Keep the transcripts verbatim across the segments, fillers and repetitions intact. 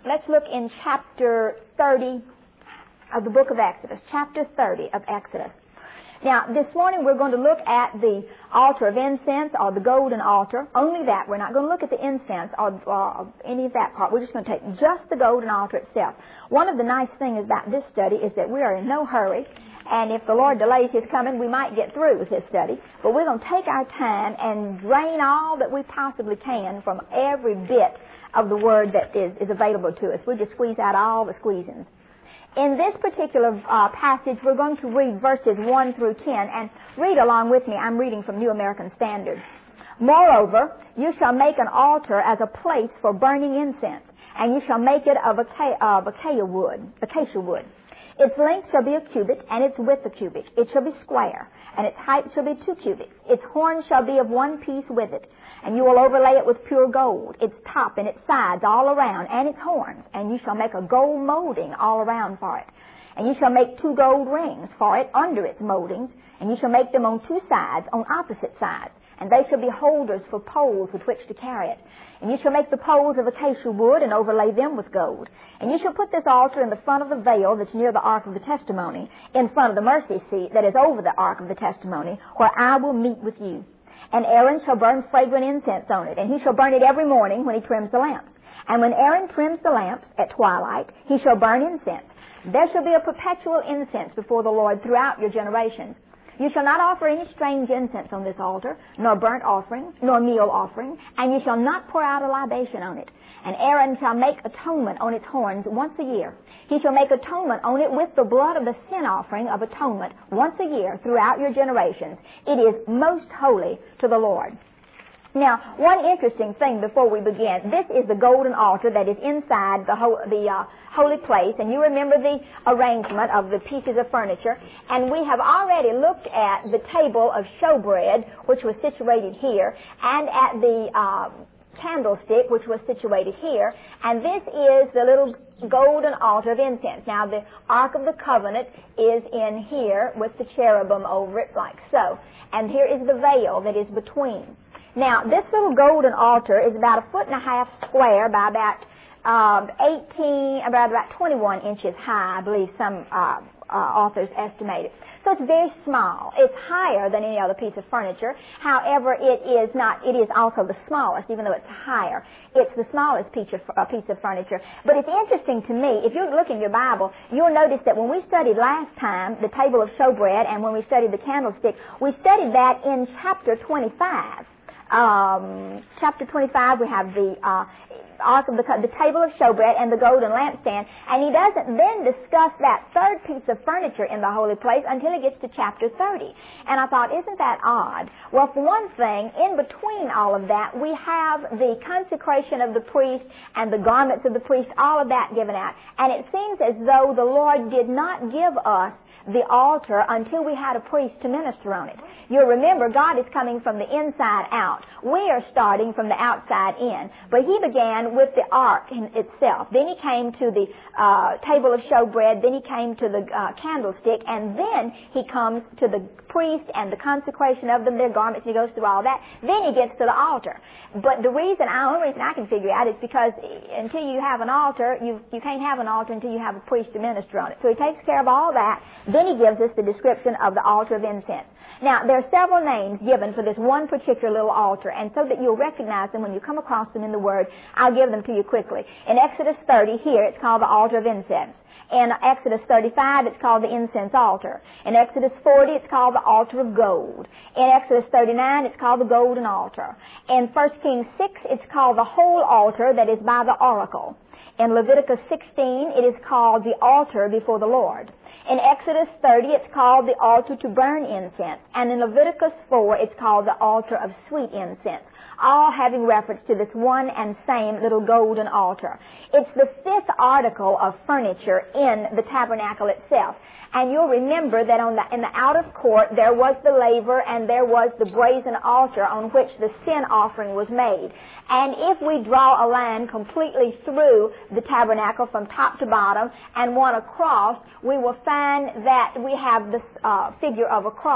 let's look in chapter thirty of the book of Exodus. Chapter thirty of Exodus. Now, this morning we're going to look at the altar of incense, or the golden altar. Only that. We're not going to look at the incense or uh, any of that part. We're just going to take just the golden altar itself. One of the nice things about this study is that we are in no hurry. And if the Lord delays His coming, we might get through with His study. But we're going to take our time and drain all that we possibly can from every bit of the Word that is, is available to us. We'll just squeeze out all the squeezings. In this particular uh, passage, we're going to read verses one through ten. And read along with me. I'm reading from New American Standard. Moreover, you shall make an altar as a place for burning incense, and you shall make it of acacia, of acacia wood, acacia wood. Its length shall be a cubit, and its width a cubit. It shall be square, and its height shall be two cubits. Its horn shall be of one piece with it, and you will overlay it with pure gold, its top and its sides all around, and its horns. And you shall make a gold molding all around for it. And you shall make two gold rings for it under its moldings, and you shall make them on two sides, on opposite sides. And they shall be holders for poles with which to carry it. And you shall make the poles of acacia wood and overlay them with gold. And you shall put this altar in the front of the veil that's near the ark of the testimony, in front of the mercy seat that is over the ark of the testimony, where I will meet with you. And Aaron shall burn fragrant incense on it, and he shall burn it every morning when he trims the lamps. And when Aaron trims the lamps at twilight, he shall burn incense. There shall be a perpetual incense before the Lord throughout your generations. You shall not offer any strange incense on this altar, nor burnt offering, nor meal offering, and you shall not pour out a libation on it. And Aaron shall make atonement on its horns once a year. He shall make atonement on it with the blood of the sin offering of atonement once a year throughout your generations. It is most holy to the Lord. Now, one interesting thing before we begin, this is the golden altar that is inside the, ho- the uh, holy place, and you remember the arrangement of the pieces of furniture, and we have already looked at the table of showbread, which was situated here, and at the uh, candlestick, which was situated here, and this is the little golden altar of incense. Now, the Ark of the Covenant is in here with the cherubim over it, like so, and here is the veil that is between. Now, this little golden altar is about a foot and a half square by about um, eighteen, about about twenty-one inches high, I believe some uh, uh, authors estimate it. So it's very small. It's higher than any other piece of furniture. However, it is not. It is also the smallest, even though it's higher. It's the smallest piece of, uh, piece of furniture. But it's interesting to me. If you look in your Bible, you'll notice that when we studied last time the table of showbread, and when we studied the candlestick, we studied that in chapter twenty-five. Um, chapter twenty-five, we have the uh, ark of the, the table of showbread and the golden lampstand, and he doesn't then discuss that third piece of furniture in the holy place until he gets to chapter thirty. And I thought, isn't that odd? Well, for one thing, in between all of that, we have the consecration of the priest and the garments of the priest, all of that given out. And it seems as though the Lord did not give us the altar until we had a priest to minister on it. You'll remember, God is coming from the inside out. We are starting from the outside in. But He began with the ark in itself. Then He came to the uh, table of showbread. Then He came to the uh, candlestick. And then He comes to the priest and the consecration of them, their garments. He goes through all that. Then He gets to the altar. But the reason, the only reason I can figure out is because until you have an altar, you, you can't have an altar until you have a priest to minister on it. So He takes care of all that. Then He gives us the description of the altar of incense. Now, there are several names given for this one particular little altar, and so that you'll recognize them when you come across them in the Word, I'll give them to you quickly. In Exodus thirty, here, it's called the altar of incense. In Exodus thirty-five, it's called the incense altar. In Exodus forty, it's called the altar of gold. In Exodus thirty-nine, it's called the golden altar. In First Kings six, it's called the whole altar that is by the oracle. In Leviticus sixteen, it is called the altar before the Lord. In Exodus thirty, it's called the altar to burn incense. And in Leviticus four, it's called the altar of sweet incense, all having reference to this one and same little golden altar. It's the fifth article of furniture in the tabernacle itself. And you'll remember that on the, in the outer court, there was the laver and there was the brazen altar on which the sin offering was made. And if we draw a line completely through the tabernacle from top to bottom and one across, we will find that we have the uh, figure of a cross.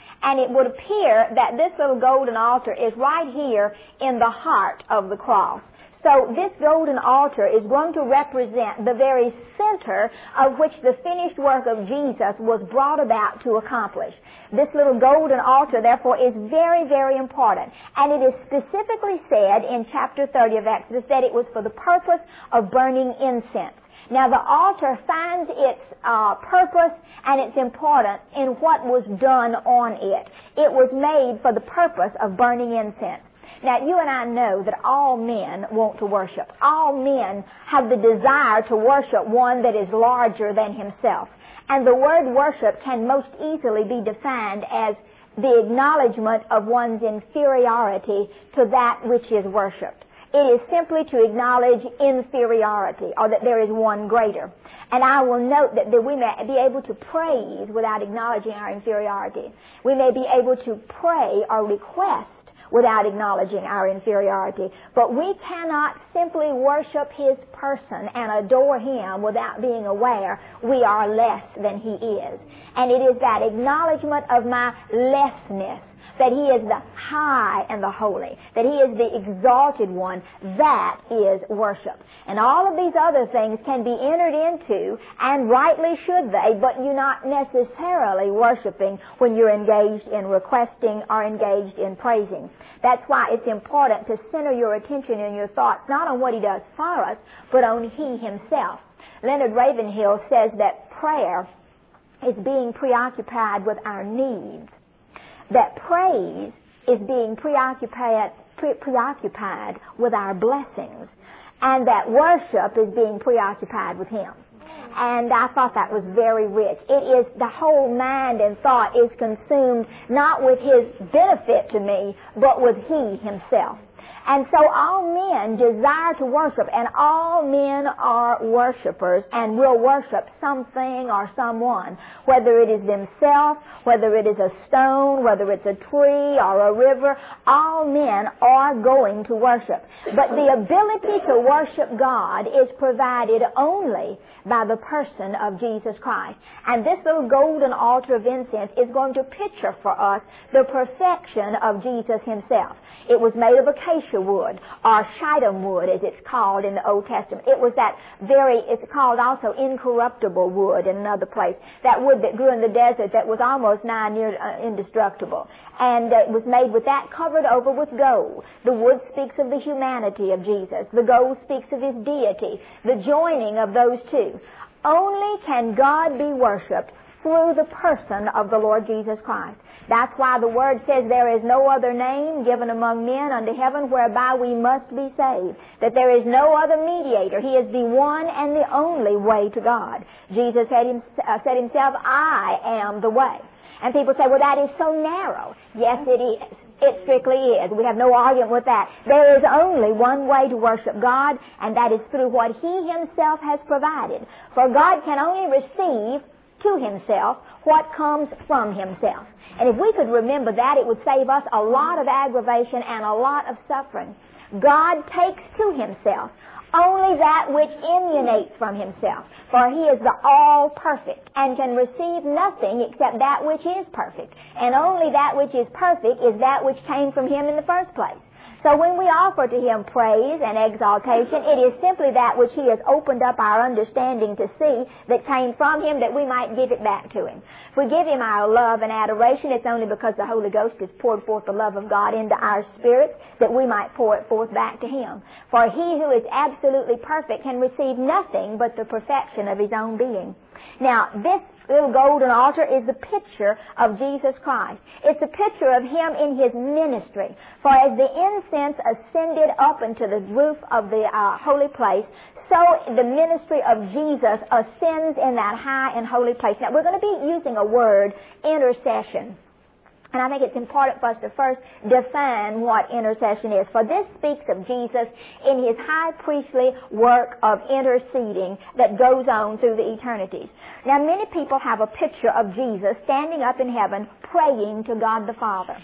And it would appear that this little golden altar is right here in the heart of the cross. So this golden altar is going to represent the very center of which the finished work of Jesus was brought about to accomplish. This little golden altar, therefore, is very, very important. And it is specifically said in chapter thirty of Exodus that it was for the purpose of burning incense. Now, the altar finds its uh, purpose and its importance in what was done on it. It was made for the purpose of burning incense. Now, you and I know that all men want to worship. All men have the desire to worship one that is larger than himself. And the word worship can most easily be defined as the acknowledgement of one's inferiority to that which is worshipped. It is simply to acknowledge inferiority, or that there is one greater. And I will note that, that we may be able to praise without acknowledging our inferiority. We may be able to pray or request without acknowledging our inferiority. But we cannot simply worship His person and adore Him without being aware we are less than He is. And it is that acknowledgement of my lessness, that He is the high and the holy, that He is the exalted one, that is worship. And all of these other things can be entered into, and rightly should they, but you're not necessarily worshiping when you're engaged in requesting or engaged in praising. That's why it's important to center your attention and your thoughts not on what He does for us, but on He Himself. Leonard Ravenhill says that prayer is being preoccupied with our needs, that praise is being preoccupied, pre- preoccupied with our blessings, and that worship is being preoccupied with Him. And I thought that was very rich. It is, the whole mind and thought is consumed not with His benefit to me, but with He Himself. And so all men desire to worship, and all men are worshipers and will worship something or someone, whether it is themselves, whether it is a stone, whether it's a tree or a river. All men are going to worship. But the ability to worship God is provided only by the person of Jesus Christ. And this little golden altar of incense is going to picture for us the perfection of Jesus Himself. It was made of acacia wood, or shittim wood, as it's called in the Old Testament. It was that very, it's called also incorruptible wood in another place, that wood that grew in the desert that was almost nigh near uh, indestructible. And uh, it was made with that covered over with gold. The wood speaks of the humanity of Jesus. The gold speaks of His deity, the joining of those two. Only can God be worshipped through the person of the Lord Jesus Christ. That's why the Word says there is no other name given among men under heaven whereby we must be saved. That there is no other mediator. He is the one and the only way to God. Jesus said, him, uh, said Himself, I am the way. And people say, well, that is so narrow. Yes, it is. It strictly is. We have no argument with that. There is only one way to worship God, and that is through what He Himself has provided. For God can only receive to Himself what comes from Himself. And if we could remember that, it would save us a lot of aggravation and a lot of suffering. God takes to Himself only that which emanates from Himself, for He is the all-perfect and can receive nothing except that which is perfect. And only that which is perfect is that which came from Him in the first place. So when we offer to Him praise and exaltation, it is simply that which He has opened up our understanding to see that came from Him, that we might give it back to Him. If we give Him our love and adoration, it's only because the Holy Ghost has poured forth the love of God into our spirits that we might pour it forth back to Him. For He who is absolutely perfect can receive nothing but the perfection of His own being. Now, this little golden altar is the picture of Jesus Christ. It's a picture of Him in His ministry. For as the incense ascended up into the roof of the uh, holy place, so the ministry of Jesus ascends in that high and holy place. Now, we're going to be using a word, intercession. And I think it's important for us to first define what intercession is. For this speaks of Jesus in His high priestly work of interceding that goes on through the eternities. Now, many people have a picture of Jesus standing up in heaven praying to God the Father.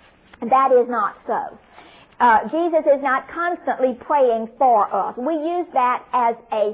That is not so. Uh, Jesus is not constantly praying for us. We use that as a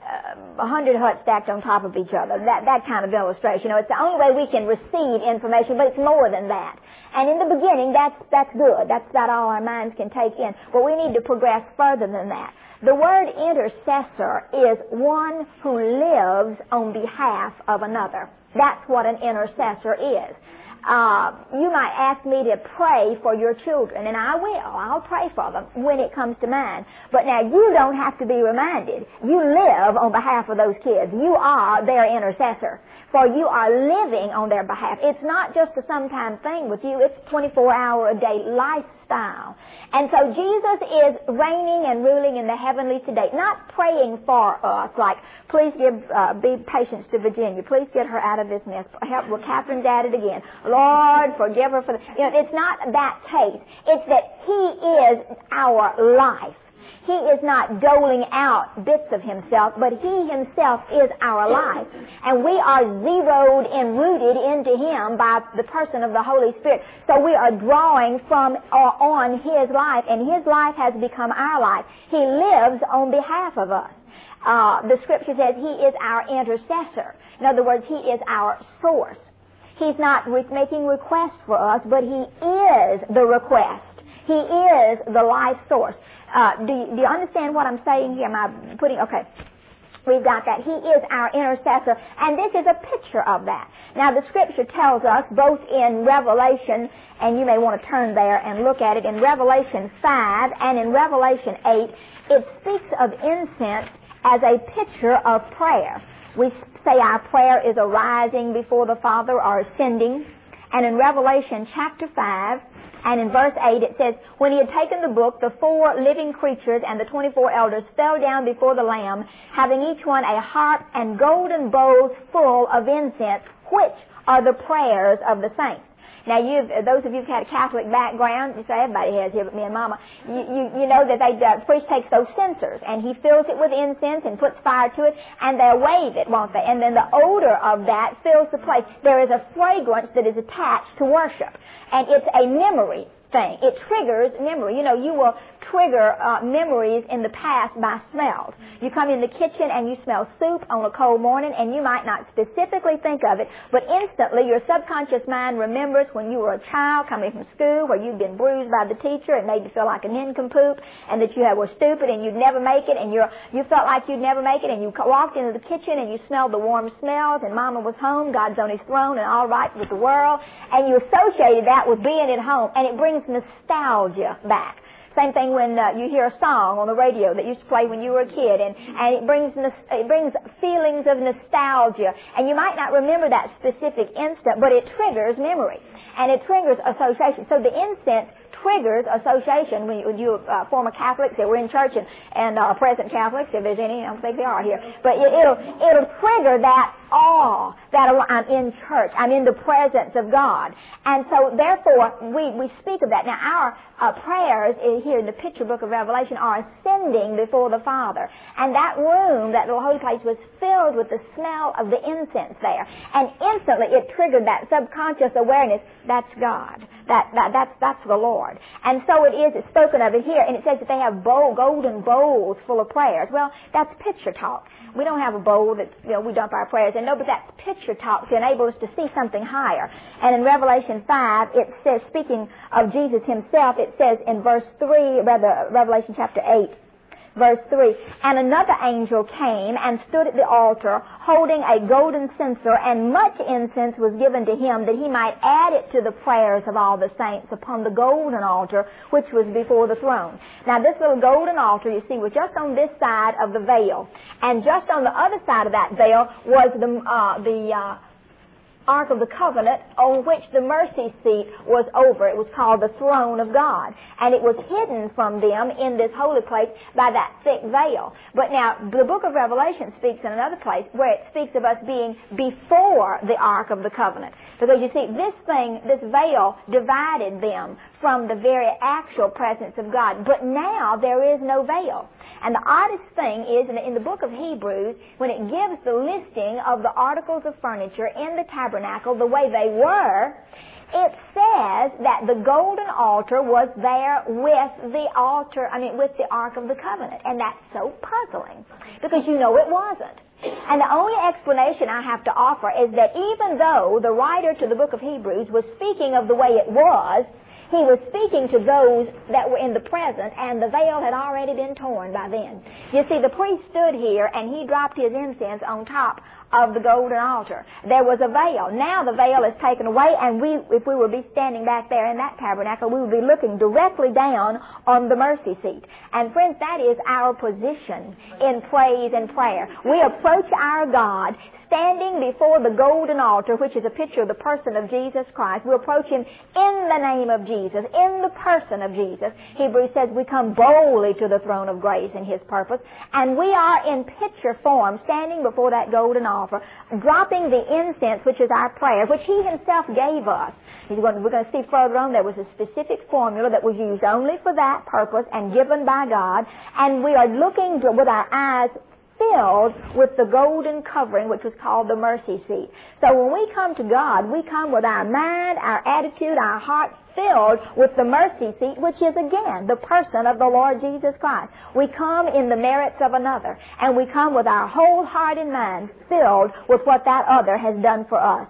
a hundred huts stacked on top of each other. That that kind of illustration. You know, it's the only way we can receive information, but it's more than that. And in the beginning, that's that's good. That's about all our minds can take in. But we need to progress further than that. The word intercessor is one who lives on behalf of another. That's what an intercessor is. Uh, you might ask me to pray for your children, and I will. I'll pray for them when it comes to mine. But now you don't have to be reminded. You live on behalf of those kids. You are their intercessor, for you are living on their behalf. It's not just a sometime thing with you. It's twenty-four hour a day lifestyle. And so Jesus is reigning and ruling in the heavenly today, not praying for us like, please give, uh, be patience to Virginia. Please get her out of this mess. Help with Catherine's at it again. Lord, forgive her for the... You know, it's not that case. It's that He is our life. He is not doling out bits of Himself, but He Himself is our life. And we are zeroed and rooted into Him by the person of the Holy Spirit. So we are drawing from or on His life, and His life has become our life. He lives on behalf of us. Uh, the Scripture says He is our intercessor. In other words, He is our source. He's not re- making requests for us, but He is the request. He is the life source. Uh, do, you, do you understand what I'm saying here? Am I putting, okay. We've got that. He is our intercessor, and this is a picture of that. Now, the Scripture tells us, both in Revelation, and you may want to turn there and look at it, in Revelation five and in Revelation eight, it speaks of incense as a picture of prayer. We say our prayer is arising before the Father or ascending, and in Revelation chapter five, and in verse eight it says, when He had taken the book, the four living creatures and the twenty-four elders fell down before the Lamb, having each one a harp and golden bowls full of incense, which are the prayers of the saints. Now, you've, those of you who've had a Catholic background, you say everybody has here but me and Mama, you, you, you know that they, uh, the priest takes those censers and he fills it with incense and puts fire to it, and they'll wave it, won't they? And then the odor of that fills the place. There is a fragrance that is attached to worship, and it's a memory thing. It triggers memory. You know, you will trigger uh, memories in the past by smells. You come in the kitchen and you smell soup on a cold morning, and you might not specifically think of it, but instantly your subconscious mind remembers when you were a child coming from school where you'd been bruised by the teacher and made you feel like a nincompoop, and that you were stupid and you'd never make it, and you're, you felt like you'd never make it, and you walked into the kitchen and you smelled the warm smells, and Mama was home, God's on His throne, and all right with the world, and you associated that with being at home, and it brings nostalgia back. Same thing when uh, you hear a song on the radio that used to play when you were a kid, and, and it brings it brings feelings of nostalgia. And you might not remember that specific instant, but it triggers memory, and it triggers association. So the incense triggers association when you, when you uh, former Catholics that were in church and, and uh, present Catholics, if there's any, I don't think there are here, but it, it'll it'll trigger that awe that I'm in church, I'm in the presence of God, and so therefore we we speak of that. Now our uh, prayers here in the picture book of Revelation are ascending before the Father, and that room, that little holy place, was filled with the smell of the incense there, and instantly it triggered that subconscious awareness. That's God. That, that that's that's the Lord. And so it is. It's spoken of it here, and it says that they have bowl, golden bowls full of prayers. Well, that's picture talk. We don't have a bowl that, you know, we dump our prayers in. No, but that's picture talk to enable us to see something higher. And in Revelation five, it says, speaking of Jesus Himself, it says in verse three, rather Revelation chapter eight, verse three, and another angel came and stood at the altar, holding a golden censer, and much incense was given to him, that he might add it to the prayers of all the saints upon the golden altar which was before the throne. Now, this little golden altar, you see, was just on this side of the veil, and just on the other side of that veil was the uh, the uh, Ark of the Covenant, on which the mercy seat was over. It was called the throne of God. And it was hidden from them in this holy place by that thick veil. But now, the book of Revelation speaks in another place where it speaks of us being before the Ark of the Covenant. Because you see, this thing, this veil divided them from the very actual presence of God. But now there is no veil. And the oddest thing is, in the book of Hebrews, when it gives the listing of the articles of furniture in the tabernacle, tabernacle the way they were, it says that the golden altar was there with the altar, I mean, with the Ark of the Covenant. And that's so puzzling, because you know it wasn't. And the only explanation I have to offer is that even though the writer to the book of Hebrews was speaking of the way it was, he was speaking to those that were in the present, and the veil had already been torn by then. You see, the priest stood here, and he dropped his incense on top of the golden altar. There was a veil. Now the veil is taken away, and we, if we would be standing back there in that tabernacle, we would be looking directly down on the mercy seat. And friends, that is our position in praise and prayer. We approach our God standing before the golden altar, which is a picture of the person of Jesus Christ. We approach Him in the name of Jesus, in the person of Jesus. Hebrews says we come boldly to the throne of grace in His purpose, and we are in picture form standing before that golden altar, dropping the incense, which is our prayer, which He Himself gave us. He's going to, we're going to see further on there was a specific formula that was used only for that purpose and given by God, and we are looking to, with our eyes filled with the golden covering, which was called the mercy seat. So when we come to God, we come with our mind, our attitude, our heart filled with the mercy seat, which is again the person of the Lord Jesus Christ. We come in the merits of another, and we come with our whole heart and mind filled with what that other has done for us.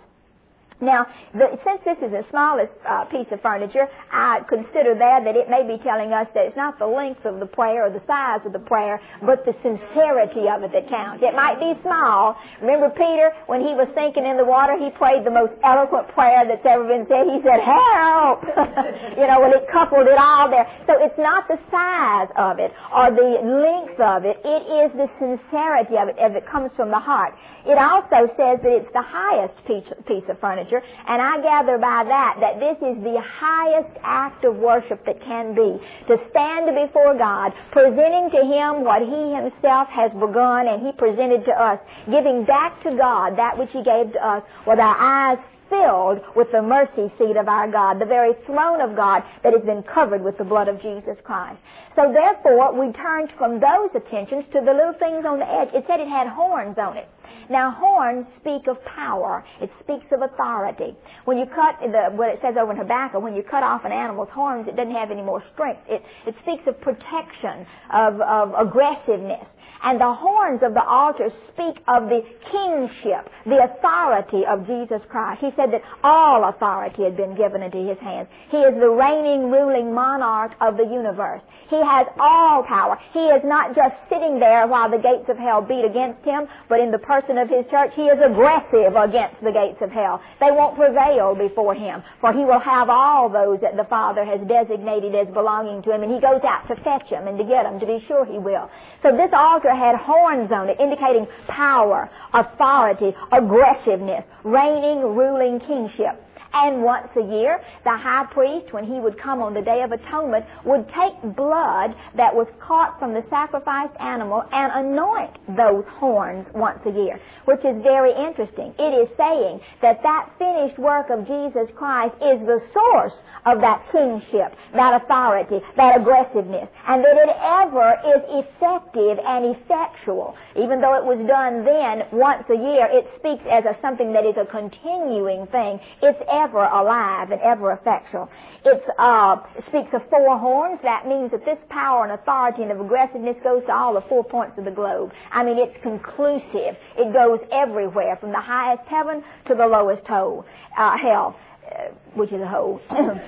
Now, the, since this is the smallest uh, piece of furniture, I consider there that it may be telling us that it's not the length of the prayer or the size of the prayer, but the sincerity of it that counts. It might be small. Remember Peter, when he was sinking in the water, he prayed the most eloquent prayer that's ever been said. He said, help! You know, when it coupled it all there. So it's not the size of it or the length of it. It is the sincerity of it as it comes from the heart. It also says that it's the highest piece, piece of furniture, and I gather by that that this is the highest act of worship that can be, to stand before God, presenting to Him what He Himself has begun and He presented to us, giving back to God that which He gave to us with our eyes filled with the mercy seat of our God, the very throne of God that has been covered with the blood of Jesus Christ. So therefore, we turned from those attentions to the little things on the edge. It said it had horns on it. Now, horns speak of power. It speaks of authority. When you cut, the, what it says over in Habakkuk, when you cut off an animal's horns, it doesn't have any more strength. It, it speaks of protection, of, of aggressiveness. And the horns of the altar speak of the kingship, the authority of Jesus Christ. He said that all authority had been given into His hands. He is the reigning, ruling monarch of the universe. He has all power. He is not just sitting there while the gates of hell beat against Him, but in the person of His church, He is aggressive against the gates of hell. They won't prevail before Him, for He will have all those that the Father has designated as belonging to Him, and He goes out to fetch them and to get them, to be sure He will. So this altar had horns on it, indicating power, authority, aggressiveness, reigning, ruling kingship. And once a year, the high priest, when he would come on the Day of Atonement, would take blood that was caught from the sacrificed animal and anoint those horns once a year, which is very interesting. It is saying that that finished work of Jesus Christ is the source of that kingship, that authority, that aggressiveness, and that it ever is effective and effectual. Even though it was done then once a year, it speaks as of something that is a continuing thing. It's ever alive and ever effectual. It uh, speaks of four horns. That means that this power and authority and aggressiveness goes to all the four points of the globe. I mean, it's conclusive. It goes everywhere, from the highest heaven to the lowest hole, uh, hell, uh, which is a hole.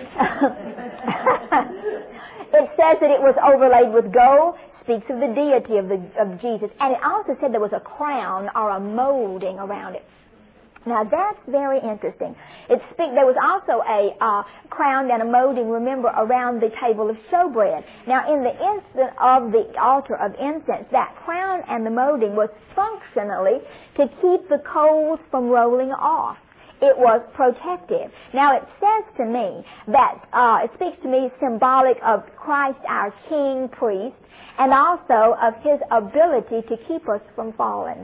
It says that it was overlaid with gold. Speaks of the deity of, the, of Jesus. And it also said there was a crown or a molding around it. Now that's very interesting. It speak, there was also a uh, crown and a molding, remember, around the table of showbread. Now in the instant of the altar of incense, that crown and the molding was functionally to keep the coals from rolling off. It was protective. Now it says to me that, uh, it speaks to me symbolic of Christ, our King, priest, and also of His ability to keep us from falling.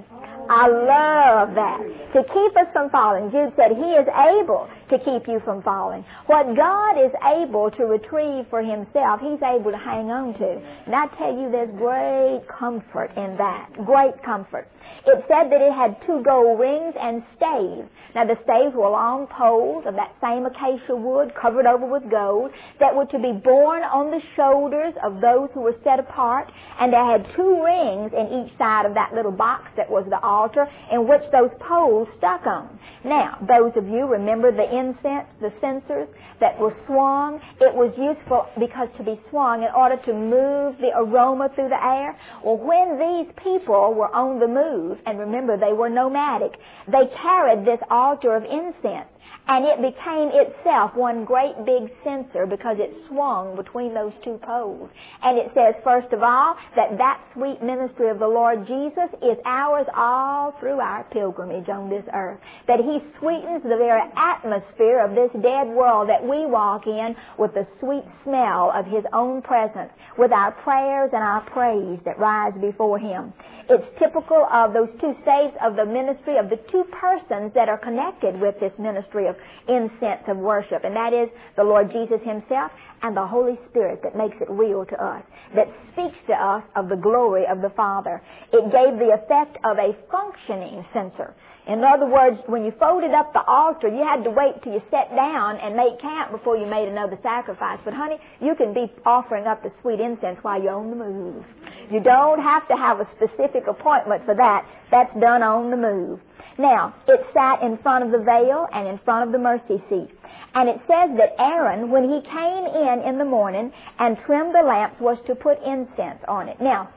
I love that. To keep us from falling. Jude said He is able to keep you from falling. What God is able to retrieve for Himself, He's able to hang on to. And I tell you, there's great comfort in that. Great comfort. It said that it had two gold rings and staves. Now the staves were long poles of that same acacia wood covered over with gold that were to be borne on the shoulders of those who were set apart. And they had two rings in each side of that little box that was the altar in which those poles stuck on. Now, those of you remember the incense, the censers that were swung. It was useful because to be swung in order to move the aroma through the air. Well, when these people were on the move, and remember they were nomadic, they carried this altar of incense, and it became itself one great big censer because it swung between those two poles. And it says, first of all, that that sweet ministry of the Lord Jesus is ours all through our pilgrimage on this earth. That He sweetens the very atmosphere of this dead world that we walk in with the sweet smell of His own presence, with our prayers and our praise that rise before Him. It's typical of those two staves of the ministry of the two persons that are connected with this ministry of incense of worship, and that is the Lord Jesus Himself and the Holy Spirit that makes it real to us, that speaks to us of the glory of the Father. It gave the effect of a functioning censer. In other words, when you folded up the altar, you had to wait till you sat down and made camp before you made another sacrifice. But honey, you can be offering up the sweet incense while you're on the move. You don't have to have a specific appointment for that. That's done on the move. Now, it sat in front of the veil and in front of the mercy seat. And it says that Aaron, when he came in in the morning and trimmed the lamps, was to put incense on it. Now,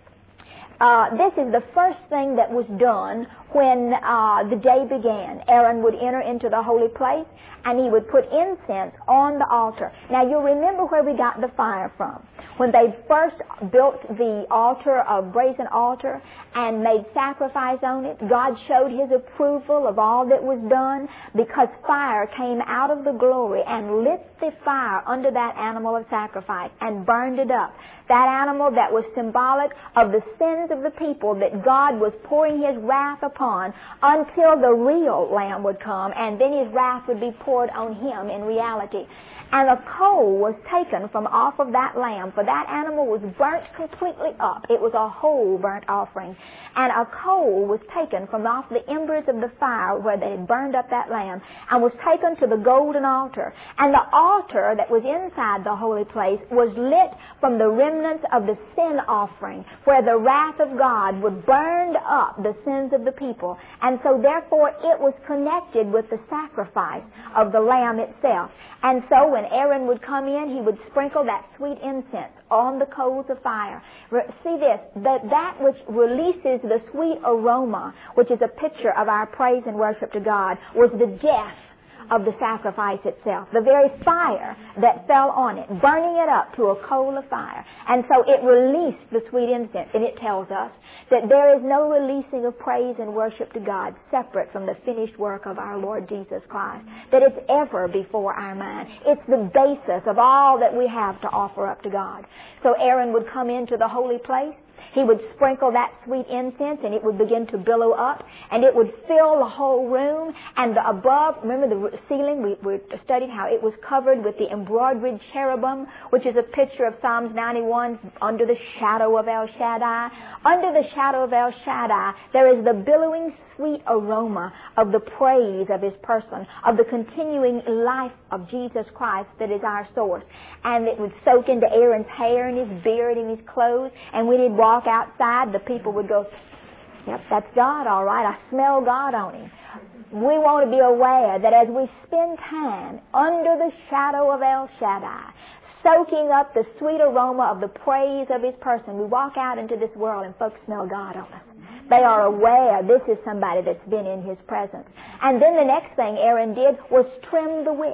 uh, this is the first thing that was done when uh, the day began. Aaron would enter into the holy place and he would put incense on the altar. Now, you'll remember where we got the fire from. When they first built the altar, a brazen altar, and made sacrifice on it, God showed His approval of all that was done because fire came out of the glory and lit the fire under that animal of sacrifice and burned it up. That animal that was symbolic of the sins of the people that God was pouring His wrath upon until the real Lamb would come, and then His wrath would be poured on Him in reality. And a coal was taken from off of that lamb, for that animal was burnt completely up. It was a whole burnt offering. And a coal was taken from off the embers of the fire where they had burned up that lamb and was taken to the golden altar. And the altar that was inside the holy place was lit from the remnants of the sin offering, where the wrath of God would burn up the sins of the people. And so therefore it was connected with the sacrifice of the lamb itself. And so when Aaron would come in, he would sprinkle that sweet incense on the coals of fire. See this, that that which releases the sweet aroma, which is a picture of our praise and worship to God, was the death of the sacrifice itself, the very fire that fell on it, burning it up to a coal of fire. And so it released the sweet incense, and it tells us that there is no releasing of praise and worship to God separate from the finished work of our Lord Jesus Christ, that it's ever before our mind. It's the basis of all that we have to offer up to God. So Aaron would come into the holy place. He would sprinkle that sweet incense, and it would begin to billow up, and it would fill the whole room. And the above, remember the ceiling, we, we studied how it was covered with the embroidered cherubim, which is a picture of Psalms ninety-one, under the shadow of El Shaddai. Under the shadow of El Shaddai, there is the billowing sweet aroma of the praise of His person, of the continuing life of Jesus Christ that is our source. And it would soak into Aaron's hair and his beard and his clothes, and when he'd walk outside, the people would go, yep, that's God, all right. I smell God on Him. We want to be aware that as we spend time under the shadow of El Shaddai, soaking up the sweet aroma of the praise of His person, we walk out into this world and folks smell God on us. They are aware this is somebody that's been in His presence. And then the next thing Aaron did was trim the wicks.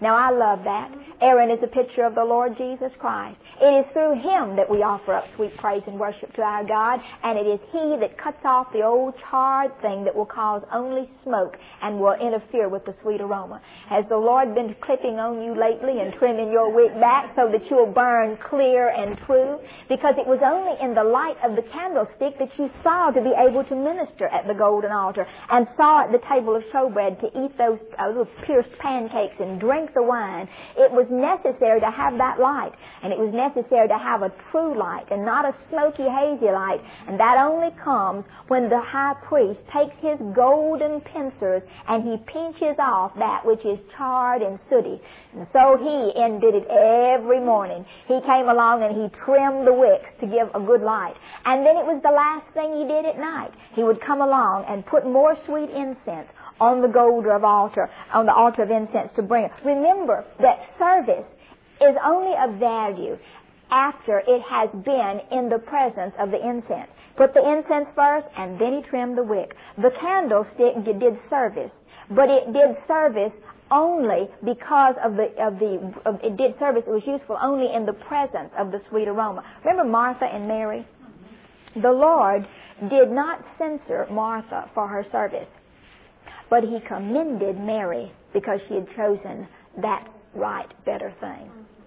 Now, I love that. Aaron is a picture of the Lord Jesus Christ. It is through him that we offer up sweet praise and worship to our God, and it is he that cuts off the old charred thing that will cause only smoke and will interfere with the sweet aroma. Has the Lord been clipping on you lately and trimming your wick back so that you'll burn clear and true? Because it was only in the light of the candlestick that you saw to be able to minister at the golden altar, and saw at the table of showbread to eat those uh, little pierced pancakes and drink the wine. It was necessary to have that light, and it was necessary to have a true light and not a smoky, hazy light, and that only comes when the high priest takes his golden pincers and he pinches off that which is charred and sooty. And so he and did it every morning. He came along and he trimmed the wicks to give a good light. And then it was the last thing he did at night. He would come along and put more sweet incense on the gold of altar, on the altar of incense to bring it. Remember that service is only of value after it has been in the presence of the incense. Put the incense first, and then he trimmed the wick. The candlestick did service, but it did service only because of the of the of, it did service. It was useful only in the presence of the sweet aroma. Remember Martha and Mary? The Lord did not censure Martha for her service, but he commended Mary because she had chosen that right, better thing.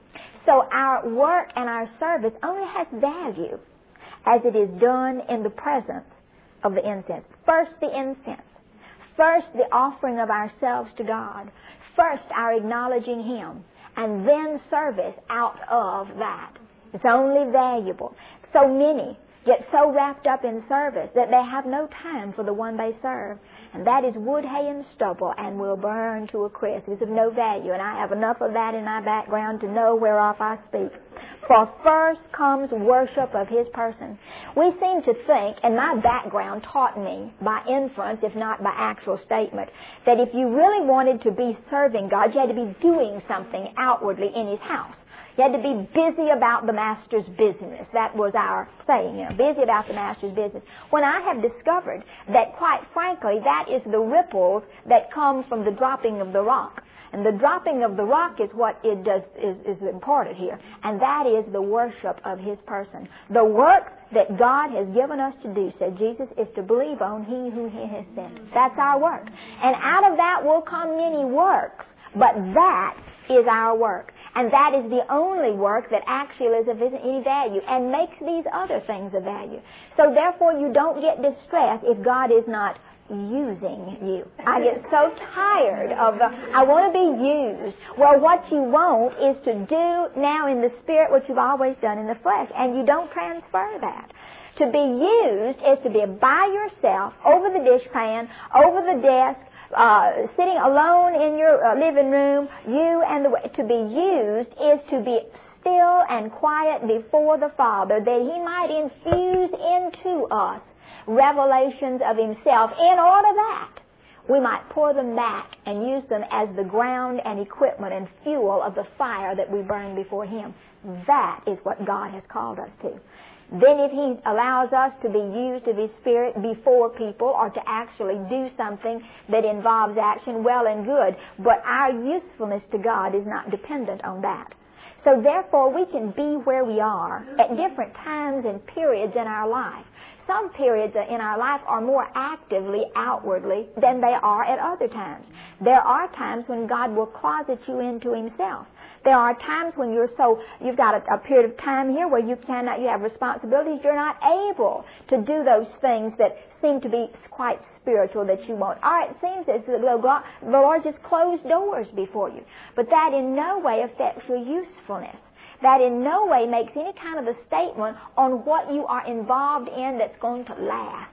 So our work and our service only has value as it is done in the presence of the incense. First the incense. First the offering of ourselves to God. First our acknowledging him. And then service out of that. It's only valuable. So many get so wrapped up in service that they have no time for the one they serve. And that is wood, hay, and stubble, and will burn to a crisp. It's of no value, and I have enough of that in my background to know whereof I speak. For first comes worship of his person. We seem to think, and my background taught me by inference, if not by actual statement, that if you really wanted to be serving God, you had to be doing something outwardly in his house. You had to be busy about the master's business. That was our saying, you know, busy about the master's business. When I have discovered that, quite frankly, that is the ripples that come from the dropping of the rock. And the dropping of the rock is what it does is, is important here. And that is the worship of his person. The work that God has given us to do, said Jesus, is to believe on he who he has sent. That's our work. And out of that will come many works, but that is our work. And that is the only work that actually is of any value and makes these other things of value. So therefore you don't get distressed if God is not using you. I get so tired of the, I want to be used. Well, what you want is to do now in the spirit what you've always done in the flesh, and you don't transfer that. To be used is to be by yourself, over the dishpan, over the desk, Uh, sitting alone in your uh, living room, you and the to be used is to be still and quiet before the Father, that he might infuse into us revelations of himself, in order that we might pour them back and use them as the ground and equipment and fuel of the fire that we burn before him. That is what God has called us to. Then if he allows us to be used of his Spirit before people or to actually do something that involves action, well and good. But our usefulness to God is not dependent on that. So therefore we can be where we are at different times and periods in our life. Some periods in our life are more actively outwardly than they are at other times. There are times when God will closet you into himself. There are times when you're so, you've got a, a period of time here where you cannot, you have responsibilities, you're not able to do those things that seem to be quite spiritual that you want. Or it seems as though the Lord just closed doors before you. But that in no way affects your usefulness. That in no way makes any kind of a statement on what you are involved in that's going to last.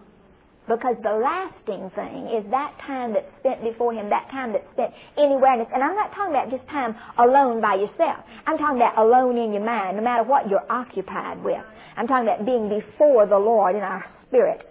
Because the lasting thing is that time that's spent before him, that time that's spent anywhere. And I'm not talking about just time alone by yourself. I'm talking about alone in your mind, no matter what you're occupied with. I'm talking about being before the Lord in our spirit.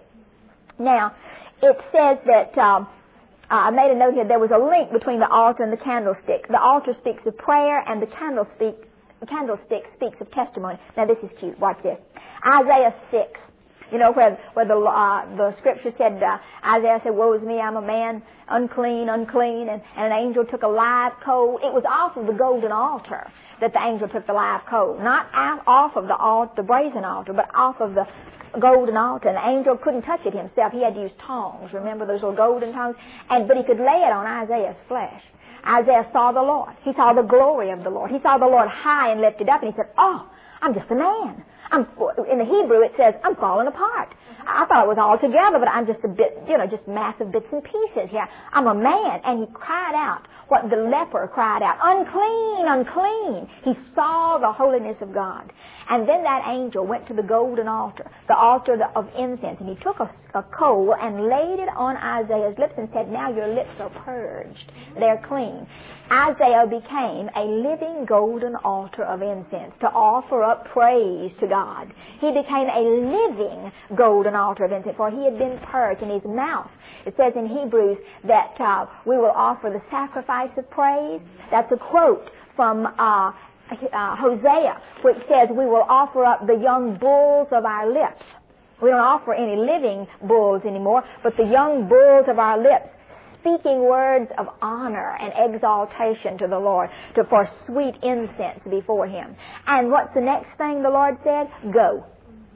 Now, it says that, um, uh, I made a note here, there was a link between the altar and the candlestick. The altar speaks of prayer and the candlestick, the candlestick speaks of testimony. Now, this is cute. Watch this. Isaiah six. You know, where, where the, uh, the scripture said, uh, Isaiah said, woe is me, I'm a man, unclean, unclean, and, and an angel took a live coal. It was off of the golden altar that the angel took the live coal. Not out, off of the altar, the brazen altar, but off of the golden altar. And the angel couldn't touch it himself. He had to use tongs. Remember those little golden tongs? And, but he could lay it on Isaiah's flesh. Isaiah saw the Lord. He saw the glory of the Lord. He saw the Lord high and lifted up, and he said, oh, I'm just a man. I'm, in the Hebrew it says, I'm falling apart. I thought it was all together, but I'm just a bit, you know, just massive bits and pieces here. I'm a man. And he cried out what the leper cried out, unclean, unclean. He saw the holiness of God. And then that angel went to the golden altar, the altar of incense, and he took a, a coal and laid it on Isaiah's lips and said, now your lips are purged. They're clean. Isaiah became a living golden altar of incense to offer up praise to God. He became a living golden altar of incense, for he had been purged in his mouth. It says in Hebrews that uh, we will offer the sacrifice of praise. That's a quote from uh, uh, Hosea, which says we will offer up the young bulls of our lips. We don't offer any living bulls anymore, but the young bulls of our lips, speaking words of honor and exaltation to the Lord, to, for sweet incense before Him. And what's the next thing the Lord said? Go.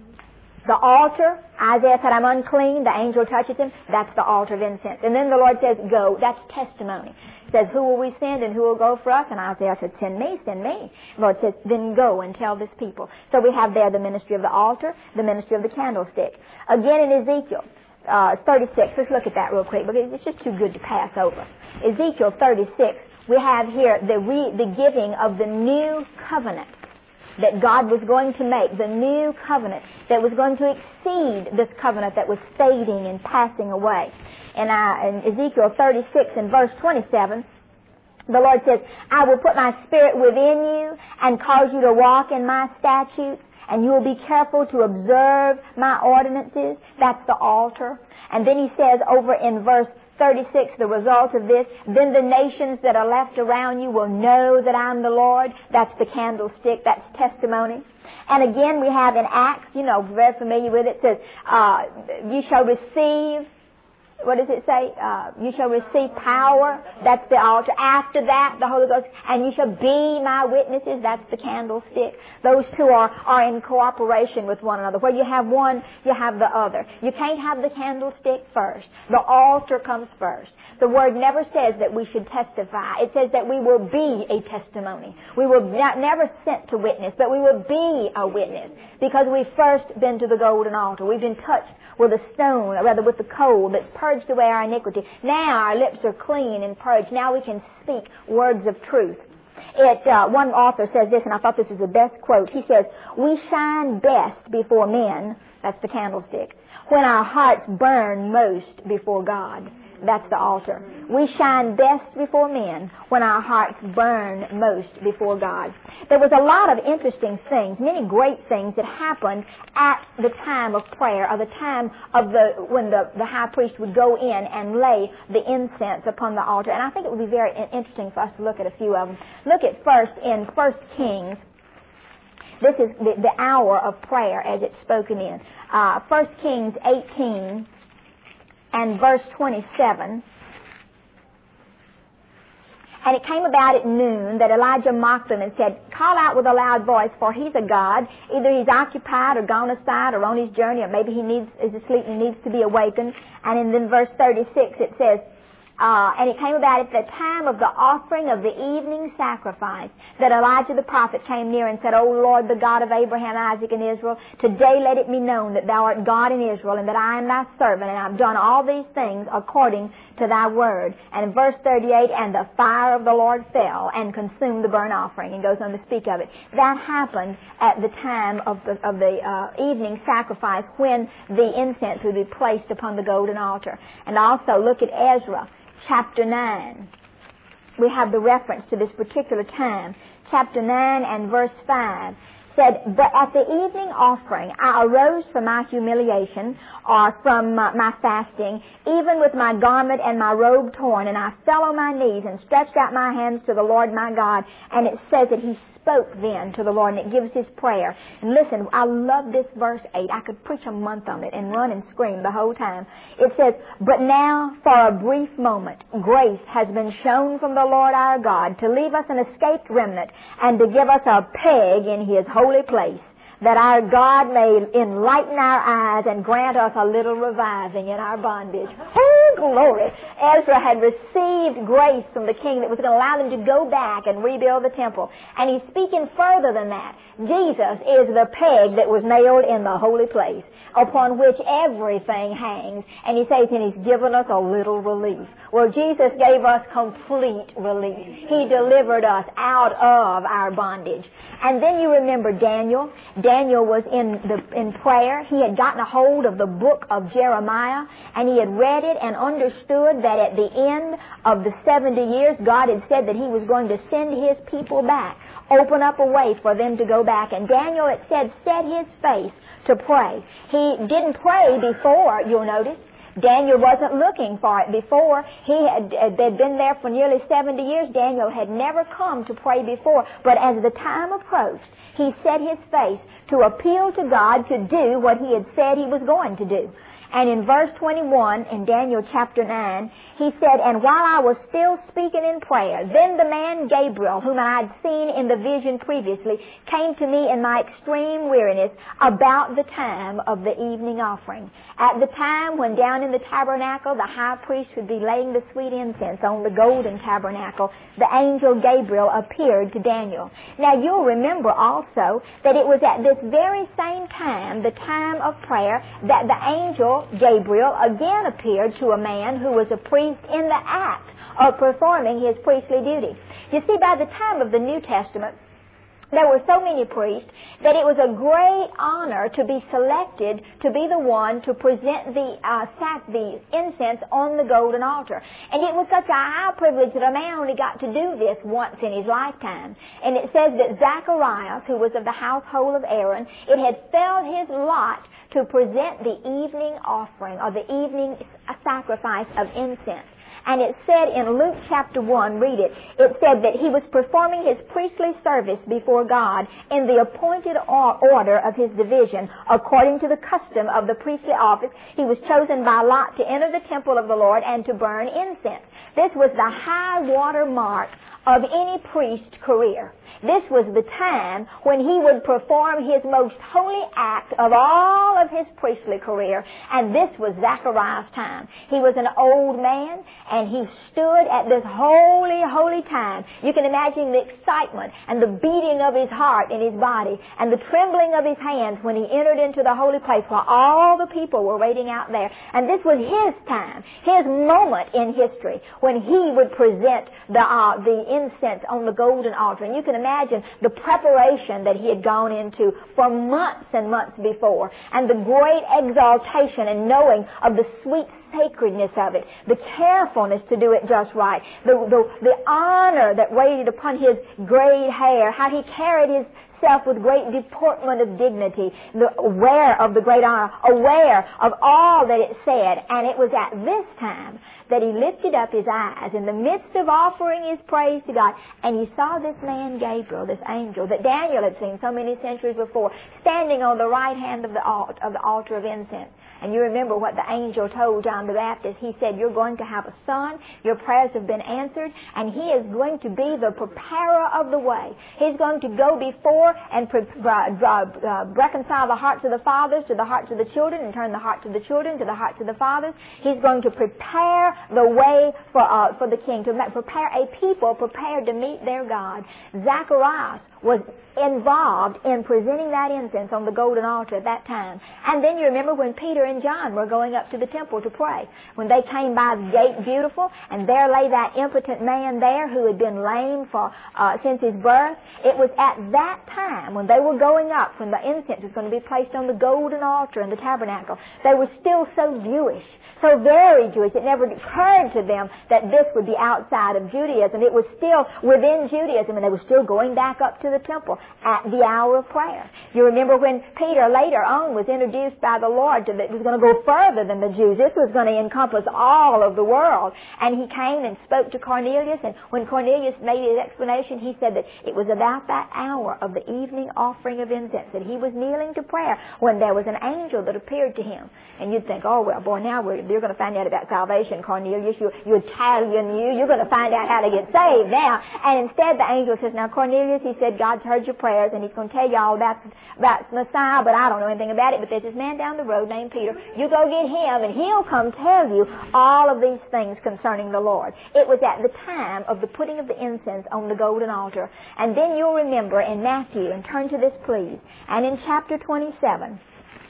The altar, Isaiah said, I'm unclean. The angel touches him. That's the altar of incense. And then the Lord says, go. That's testimony. He says, who will we send and who will go for us? And Isaiah said, send me, send me. The Lord says, then go and tell this people. So we have there the ministry of the altar, the ministry of the candlestick. Again in Ezekiel uh, thirty-six, let's look at that real quick because it's just too good to pass over. Ezekiel thirty-six, we have here the, re- the giving of the new covenant that God was going to make, the new covenant that was going to exceed this covenant that was fading and passing away. And uh, in Ezekiel thirty-six and verse twenty-seven, the Lord says, I will put my spirit within you and cause you to walk in my statutes, and you will be careful to observe my ordinances. That's the altar. And then he says over in verse thirty-six, the result of this, then the nations that are left around you will know that I'm the Lord. That's the candlestick. That's testimony. And again, we have in Acts, you know, very familiar with it, it says, uh, you shall receive, what does it say? Uh, you shall receive power. That's the altar. After that, the Holy Ghost. And you shall be my witnesses. That's the candlestick. Those two are, are in cooperation with one another. Where you have one, you have the other. You can't have the candlestick first. The altar comes first. The Word never says that we should testify. It says that we will be a testimony. We were not, never sent to witness, but we will be a witness because we've first been to the golden altar. We've been touched with a stone, or rather with the coal that's purged away our iniquity. Now our lips are clean and purged. Now we can speak words of truth. It, uh, one author says this, and I thought this was the best quote. He says, we shine best before men, that's the candlestick, when our hearts burn most before God. That's the altar. We shine best before men when our hearts burn most before God. There was a lot of interesting things, many great things that happened at the time of prayer, or the time of the when the, the high priest would go in and lay the incense upon the altar. And I think it would be very interesting for us to look at a few of them. Look at first in First Kings. This is the, the hour of prayer as it's spoken in. Uh, First Kings eighteen and verse twenty-seven. And it came about at noon that Elijah mocked them and said, call out with a loud voice, for he's a god. Either he's occupied or gone aside or on his journey, or maybe he needs is asleep and needs to be awakened. And in then verse thirty-six it says, Uh, and it came about at the time of the offering of the evening sacrifice that Elijah the prophet came near and said, O Lord, the God of Abraham, Isaac, and Israel, today let it be known that thou art God in Israel, and that I am thy servant, and I've done all these things according to thy word. And in verse thirty-eight, and the fire of the Lord fell and consumed the burnt offering, and goes on to speak of it. That happened at the time of the, of the uh, evening sacrifice, when the incense would be placed upon the golden altar. And also look at Ezra chapter nine. We have the reference to this particular time. Chapter nine and verse five said, but at the evening offering I arose from my humiliation, or from my, my fasting, even with my garment and my robe torn, and I fell on my knees and stretched out my hands to the Lord my God. And it says that he spoke then to the Lord, and it gives his prayer. And listen, I love this verse eight. I could preach a month on it and run and scream the whole time. It says, but now for a brief moment grace has been shown from the Lord our God to leave us an escaped remnant and to give us a peg in his holy place, that our God may enlighten our eyes and grant us a little reviving in our bondage. Oh, glory! Ezra had received grace from the king that was going to allow them to go back and rebuild the temple. And he's speaking further than that. Jesus is the peg that was nailed in the holy place, upon which everything hangs. And he says, and he's given us a little relief. Well, Jesus gave us complete relief. He delivered us out of our bondage. And then you remember Daniel. Daniel was in the in prayer. He had gotten a hold of the book of Jeremiah, and he had read it and understood that at the end of the seventy years, God had said that he was going to send his people back, open up a way for them to go back. And Daniel, it said, set his face to pray. He didn't pray before, you'll notice. Daniel wasn't looking for it before. He had they'd been there for nearly seventy years. Daniel had never come to pray before. But as the time approached, he set his face to appeal to God to do what he had said he was going to do. And in verse twenty-one, in Daniel chapter nine, he said, and while I was still speaking in prayer, then the man Gabriel, whom I had seen in the vision previously, came to me in my extreme weariness about the time of the evening offering. At the time when down in the tabernacle the high priest would be laying the sweet incense on the golden tabernacle, the angel Gabriel appeared to Daniel. Now you'll remember also that it was at this very same time, the time of prayer, that the angel Gabriel again appeared to a man who was a priest in the act of performing his priestly duty. You see, by the time of the New Testament, there were so many priests that it was a great honor to be selected to be the one to present the uh, sac- the incense on the golden altar. And it was such a high privilege that a man only got to do this once in his lifetime. And it says that Zacharias, who was of the household of Aaron, it had fell his lot to present the evening offering or the evening sacrifice of incense. And it said in Luke chapter one, read it, it said that he was performing his priestly service before God in the appointed order of his division. According to the custom of the priestly office, he was chosen by lot to enter the temple of the Lord and to burn incense. This was the high water mark of any priest's career. This was the time when he would perform his most holy act of all of his priestly career, and this was Zacharias' time. He was an old man, and he stood at this holy, holy time. You can imagine the excitement and the beating of his heart in his body and the trembling of his hands when he entered into the holy place while all the people were waiting out there. And this was his time, his moment in history when he would present the, uh, the incense on the golden altar. And you can imagine Imagine the preparation that he had gone into for months and months before, and the great exaltation and knowing of the sweet sacredness of it, the carefulness to do it just right, the, the, the honor that waited upon his gray hair, how he carried his self with great deportment of dignity, the, aware of the great honor, aware of all that it said. And it was at this time that he lifted up his eyes in the midst of offering his praise to God, and he saw this man Gabriel, this angel that Daniel had seen so many centuries before, standing on the right hand of the altar, of the altar of incense. And you remember what the angel told John the Baptist. He said, you're going to have a son, your prayers have been answered, and he is going to be the preparer of the way. He's going to go before and pre- uh, uh, reconcile the hearts of the fathers to the hearts of the children, and turn the hearts of the children to the hearts of the fathers. He's going to prepare the way for uh, for the king, to prepare a people prepared to meet their God. Zacharias was involved in presenting that incense on the golden altar at that time. And then you remember when Peter and John were going up to the temple to pray. When they came by the gate beautiful, and there lay that impotent man there who had been lame for uh, since his birth, it was at that time when they were going up, when the incense was going to be placed on the golden altar in the tabernacle, they were still so Jewish, so very Jewish. It never occurred to them that this would be outside of Judaism. It was still within Judaism, and they were still going back up to the temple at the hour of prayer. You remember when Peter later on was introduced by the Lord to that it was going to go further than the Jews. This was going to encompass all of the world. And he came and spoke to Cornelius, and when Cornelius made his explanation, he said that it was about that hour of the evening offering of incense that he was kneeling to prayer when there was an angel that appeared to him. And you'd think, oh, well, boy, now we're, you're going to find out about salvation, Cornelius. You, you Italian, you, you're going to find out how to get saved now. And instead the angel says, now, Cornelius, he said, God's heard your prayers, and he's going to tell you all about, about Messiah, but I don't know anything about it. But there's this man down the road named Peter. You go get him, and he'll come tell you all of these things concerning the Lord. It was at the time of the putting of the incense on the golden altar. And then you'll remember in Matthew, and turn to this, please, and in chapter twenty-seven,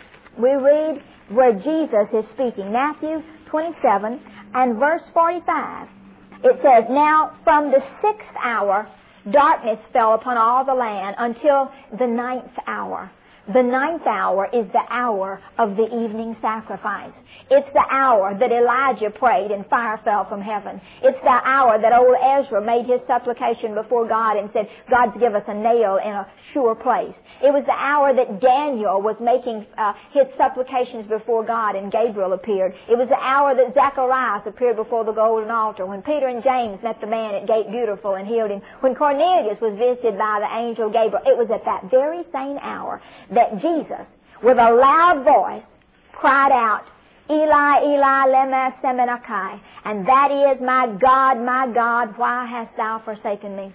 we read where Jesus is speaking. Matthew twenty-seven and verse forty-five. It says, now from the sixth hour, darkness fell upon all the land until the ninth hour. The ninth hour is the hour of the evening sacrifice. It's the hour that Elijah prayed and fire fell from heaven. It's the hour that old Ezra made his supplication before God and said, God, give us a nail in a sure place. It was the hour that Daniel was making uh, his supplications before God and Gabriel appeared. It was the hour that Zacharias appeared before the golden altar. When Peter and James met the man at Gate Beautiful and healed him. When Cornelius was visited by the angel Gabriel. It was at that very same hour that Jesus, with a loud voice, cried out, Eli, Eli, lema sabachthani, and that is, my God, my God, why hast thou forsaken me?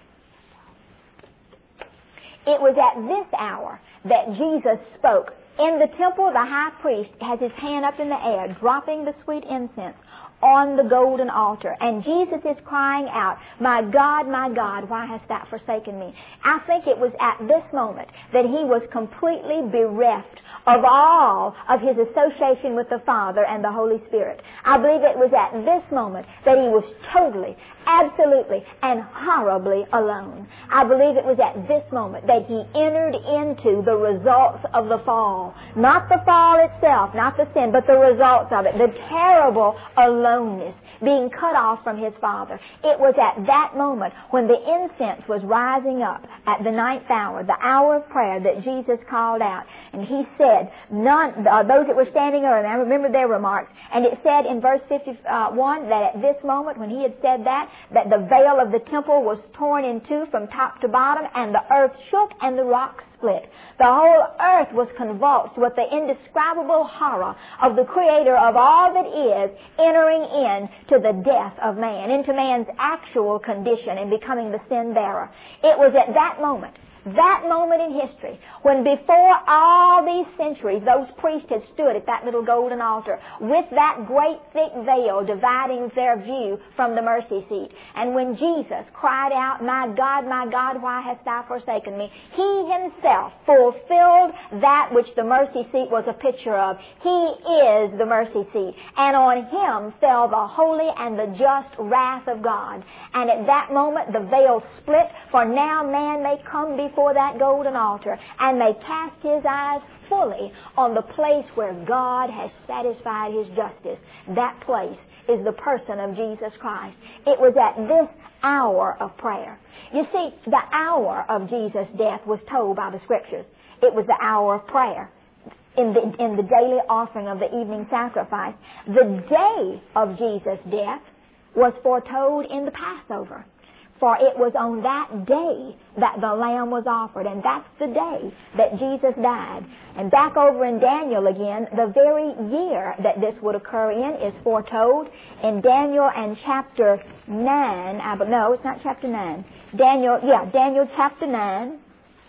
It was at this hour that Jesus spoke. In the temple, the high priest has his hand up in the air, dropping the sweet incense on the golden altar. And Jesus is crying out, my God, my God, why hast thou forsaken me? I think it was at this moment that he was completely bereft of all of his association with the Father and the Holy Spirit. I believe it was at this moment that he was totally, absolutely, and horribly alone. I believe it was at this moment that he entered into the results of the fall. Not the fall itself, not the sin, but the results of it. The terrible aloneness, being cut off from his Father. It was at that moment when the incense was rising up at the ninth hour, the hour of prayer, that Jesus called out. And he said, none, uh, those that were standing around, I remember their remarks, and it said in verse fifty-one that at this moment, when he had said that, that the veil of the temple was torn in two from top to bottom, and the earth shook and the rocks split. The whole earth was convulsed with the indescribable horror of the Creator of all that is entering in to the death of man, into man's actual condition and becoming the sin bearer. It was at that moment, that moment in history, when before all these centuries, those priests had stood at that little golden altar with that great thick veil dividing their view from the mercy seat. And when Jesus cried out, my God, my God, why hast thou forsaken me? He himself fulfilled that which the mercy seat was a picture of. He is the mercy seat. And on him fell the holy and the just wrath of God. And at that moment the veil split, for now man may come before that golden altar and may cast his eyes fully on the place where God has satisfied his justice. That place is the person of Jesus Christ. It was at this hour of prayer. You see, the hour of Jesus' death was told by the Scriptures. It was the hour of prayer in the, in the daily offering of the evening sacrifice. The day of Jesus' death was foretold in the Passover. For it was on that day that the Lamb was offered, and that's the day that Jesus died. And back over in Daniel again, the very year that this would occur in is foretold in Daniel and chapter nine. I, no, it's not chapter nine. Daniel, yeah, Daniel chapter nine.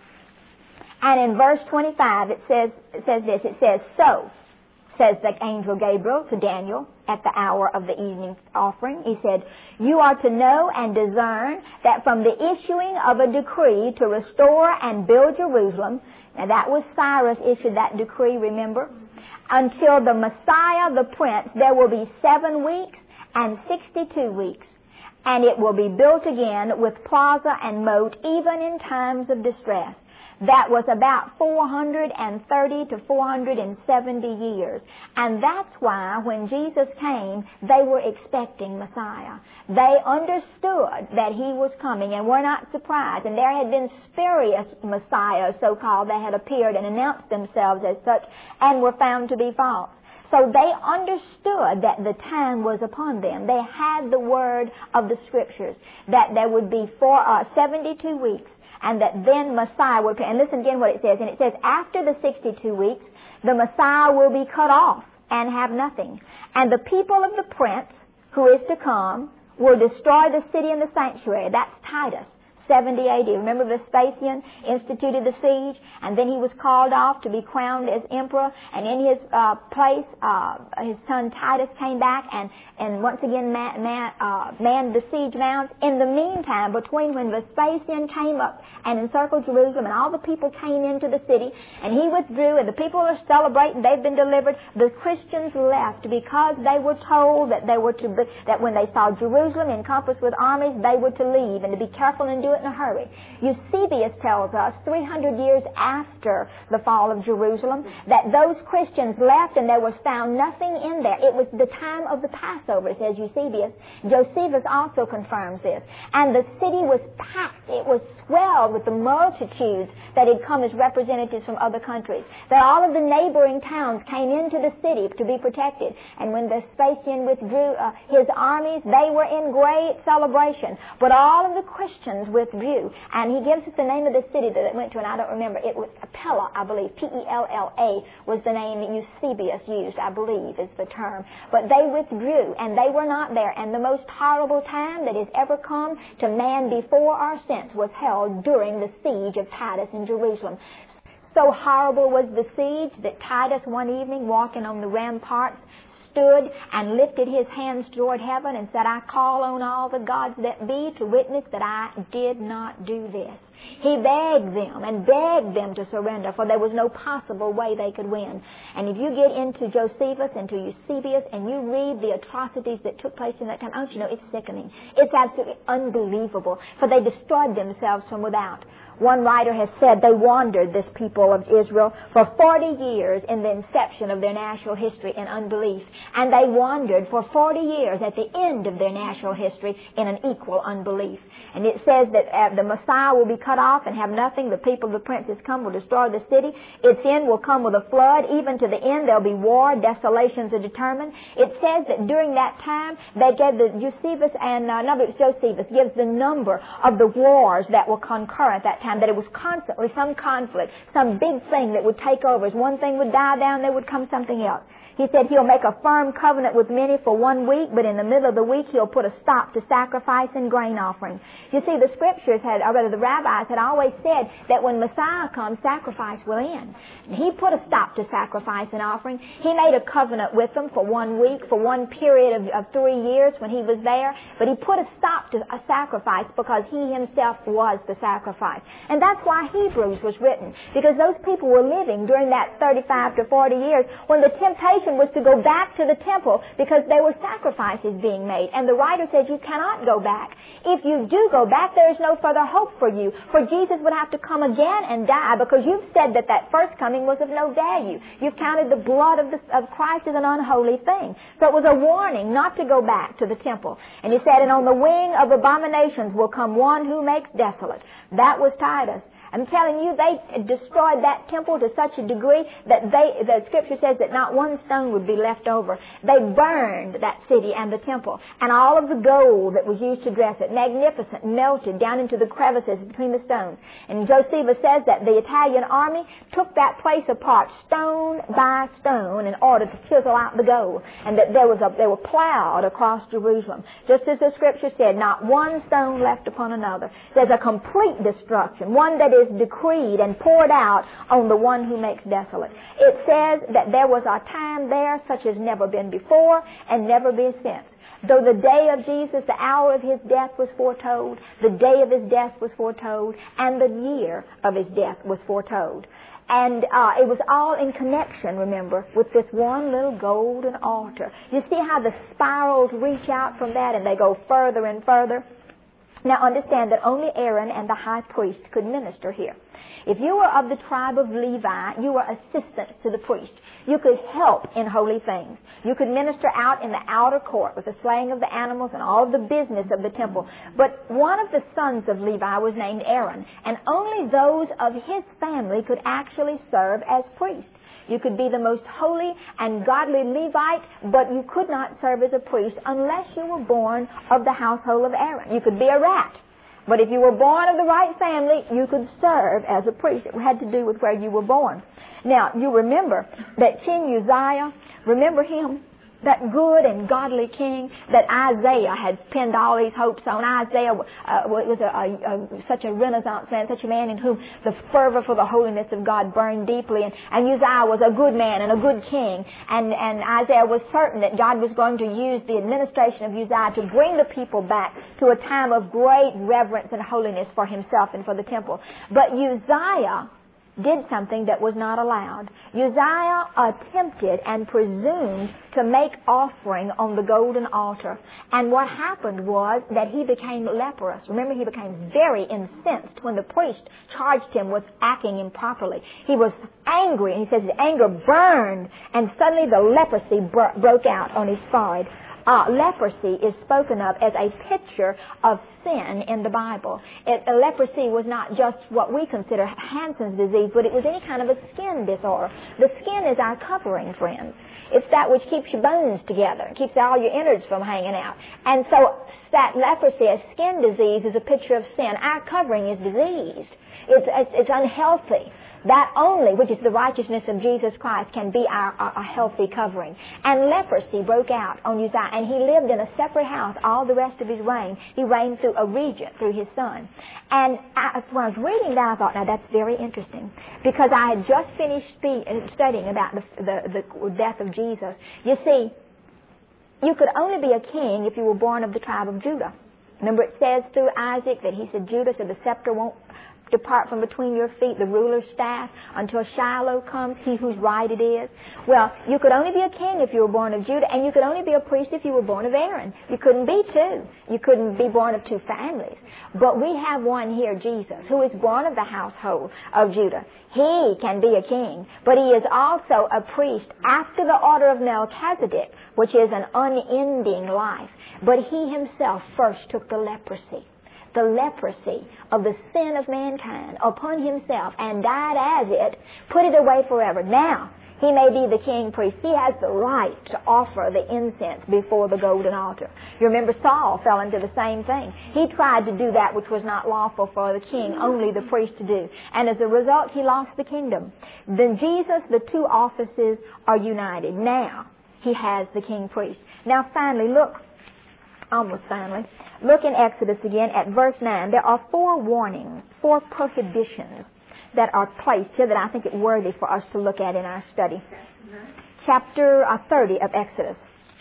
And in verse twenty-five it says, it says this, it says, so, says the angel Gabriel to Daniel at the hour of the evening offering. He said, you are to know and discern that from the issuing of a decree to restore and build Jerusalem, now that was Cyrus issued that decree, remember, until the Messiah, the Prince, there will be seven weeks and sixty-two weeks. And it will be built again with plaza and moat, even in times of distress. That was about four hundred thirty to four hundred seventy years. And that's why when Jesus came, they were expecting Messiah. They understood that he was coming and were not surprised. And there had been spurious messiahs, so-called, that had appeared and announced themselves as such and were found to be false. So they understood that the time was upon them. They had the word of the Scriptures that there would be four, uh, seventy-two weeks, and that then Messiah would come. And listen again what it says. And it says, after the sixty-two weeks, the Messiah will be cut off and have nothing. And the people of the Prince, who is to come, will destroy the city and the sanctuary. That's Titus. seventy A D. Remember Vespasian instituted the siege, and then he was called off to be crowned as emperor, and in his uh, place, uh, his son Titus came back and, and once again man, man, uh, manned the siege mounds. In the meantime, between when Vespasian came up and encircled Jerusalem and all the people came into the city, and he withdrew, and the people are celebrating, they've been delivered, the Christians left because they were told that they were to be, that when they saw Jerusalem encompassed with armies, they were to leave and to be careful and do it in a hurry. Eusebius tells us, three hundred years after the fall of Jerusalem, that those Christians left and there was found nothing in there. It was the time of the Passover, says Eusebius. Josephus also confirms this. And the city was packed. It was swelled with the multitudes that had come as representatives from other countries. That all of the neighboring towns came into the city to be protected. And when Vespasian withdrew uh, his armies, they were in great celebration. But all of the Christians withdrew. And he gives us the name of the city that it went to, and I don't remember. It was Pella, I believe. P E L L A was the name that Eusebius used, I believe, is the term. But they withdrew, and they were not there. And the most horrible time that has ever come to man before or since was held during the siege of Titus in Jerusalem. So horrible was the siege that Titus, one evening, walking on the ramparts, stood and lifted his hands toward heaven and said, I call on all the gods that be to witness that I did not do this. He begged them and begged them to surrender, for there was no possible way they could win. And if you get into Josephus and to Eusebius and you read the atrocities that took place in that time, don't you know, it's sickening. It's absolutely unbelievable, for they destroyed themselves from without. One writer has said they wandered, this people of Israel, for forty years in the inception of their national history in unbelief. And they wandered for forty years at the end of their national history in an equal unbelief. And it says that uh, the Messiah will be cut off and have nothing. The people of the Prince has come, will destroy the city. Its end will come with a flood. Even to the end there'll be war. Desolations are determined. It says that during that time, they gave the Eusebius and, uh, no, it's Josephus, gives the number of the wars that will concur at that time, that it was constantly some conflict, some big thing that would take over. As one thing would die down, there would come something else. He said he'll make a firm covenant with many for one week, but in the middle of the week he'll put a stop to sacrifice and grain offering. You see, the Scriptures had, or rather the rabbis had always said that when Messiah comes, sacrifice will end. And he put a stop to sacrifice and offering. He made a covenant with them for one week, for one period of, of three years when he was there, but he put a stop to a sacrifice because he himself was the sacrifice. And that's why Hebrews was written, because those people were living during that thirty-five to forty years when the temptation was to go back to the temple because there were sacrifices being made. And the writer says you cannot go back. If you do go back, there is no further hope for you. For Jesus would have to come again and die because you've said that that first coming was of no value. You've counted the blood of, the, of Christ as an unholy thing. So it was a warning not to go back to the temple. And he said, and on the wing of abominations will come one who makes desolate. That was Titus. I'm telling you, they destroyed that temple to such a degree that they, the Scripture says that not one stone would be left over. They burned that city and the temple, and all of the gold that was used to dress it, magnificent, melted down into the crevices between the stones. And Josephus says that the Italian army took that place apart stone by stone in order to chisel out the gold, and that there was a, they were plowed across Jerusalem. Just as the Scripture said, not one stone left upon another. There's a complete destruction, one that is is decreed and poured out on the one who makes desolate. It says that there was a time there such as never been before and never been since. Though the day of Jesus, the hour of his death was foretold, the day of his death was foretold, and the year of his death was foretold. And uh, it was all in connection, remember, with this one little golden altar. You see how the spirals reach out from that and they go further and further? Now understand that only Aaron and the high priest could minister here. If you were of the tribe of Levi, you were assistants to the priest. You could help in holy things. You could minister out in the outer court with the slaying of the animals and all of the business of the temple. But one of the sons of Levi was named Aaron, and only those of his family could actually serve as priests. You could be the most holy and godly Levite, but you could not serve as a priest unless you were born of the household of Aaron. You could be a rat. But if you were born of the right family, you could serve as a priest. It had to do with where you were born. Now, you remember that King Uzziah, remember him? That good and godly king that Isaiah had pinned all his hopes on. Isaiah uh, was a, a, a, such a Renaissance man, such a man in whom the fervor for the holiness of God burned deeply. And, and Uzziah was a good man and a good king. And, and Isaiah was certain that God was going to use the administration of Uzziah to bring the people back to a time of great reverence and holiness for himself and for the temple. But Uzziah did something that was not allowed. Uzziah attempted and presumed to make offering on the golden altar. And what happened was that he became leprous. Remember, he became very incensed when the priest charged him with acting improperly. He was angry, and he says his anger burned, and suddenly the leprosy bro- broke out on his forehead. Uh, leprosy is spoken of as a picture of sin in the Bible. It, uh, leprosy was not just what we consider Hansen's disease, but it was any kind of a skin disorder. The skin is our covering, friends. It's that which keeps your bones together, keeps all your innards from hanging out. And so that leprosy, a skin disease, is a picture of sin. Our covering is diseased. It's, it's, it's unhealthy. That only, which is the righteousness of Jesus Christ, can be our, our, our healthy covering. And leprosy broke out on Uzziah, and he lived in a separate house all the rest of his reign. He reigned through a regent, through his son. And I, when I was reading that, I thought, now that's very interesting, because I had just finished spe- studying about the, the, the death of Jesus. You see, you could only be a king if you were born of the tribe of Judah. Remember, it says through Isaac that he said, Judah said, the scepter won't depart from between your feet, the ruler's staff, until Shiloh comes, he whose right it is. Well, you could only be a king if you were born of Judah, and you could only be a priest if you were born of Aaron. You couldn't be two. You couldn't be born of two families. But we have one here, Jesus, who is born of the household of Judah. He can be a king, but he is also a priest after the order of Melchizedek, which is an unending life. But he himself first took the leprosy. the leprosy of the sin of mankind upon himself and died as it, put it away forever. Now, he may be the king priest. He has the right to offer the incense before the golden altar. You remember Saul fell into the same thing. He tried to do that which was not lawful for the king, only the priest to do. And as a result, he lost the kingdom. Then Jesus, the two offices are united. Now, he has the king priest. Now finally, look, almost finally, look in Exodus again at verse nine. There are four warnings, four prohibitions that are placed here that I think it worthy for us to look at in our study. Mm-hmm. Chapter uh, thirty of Exodus.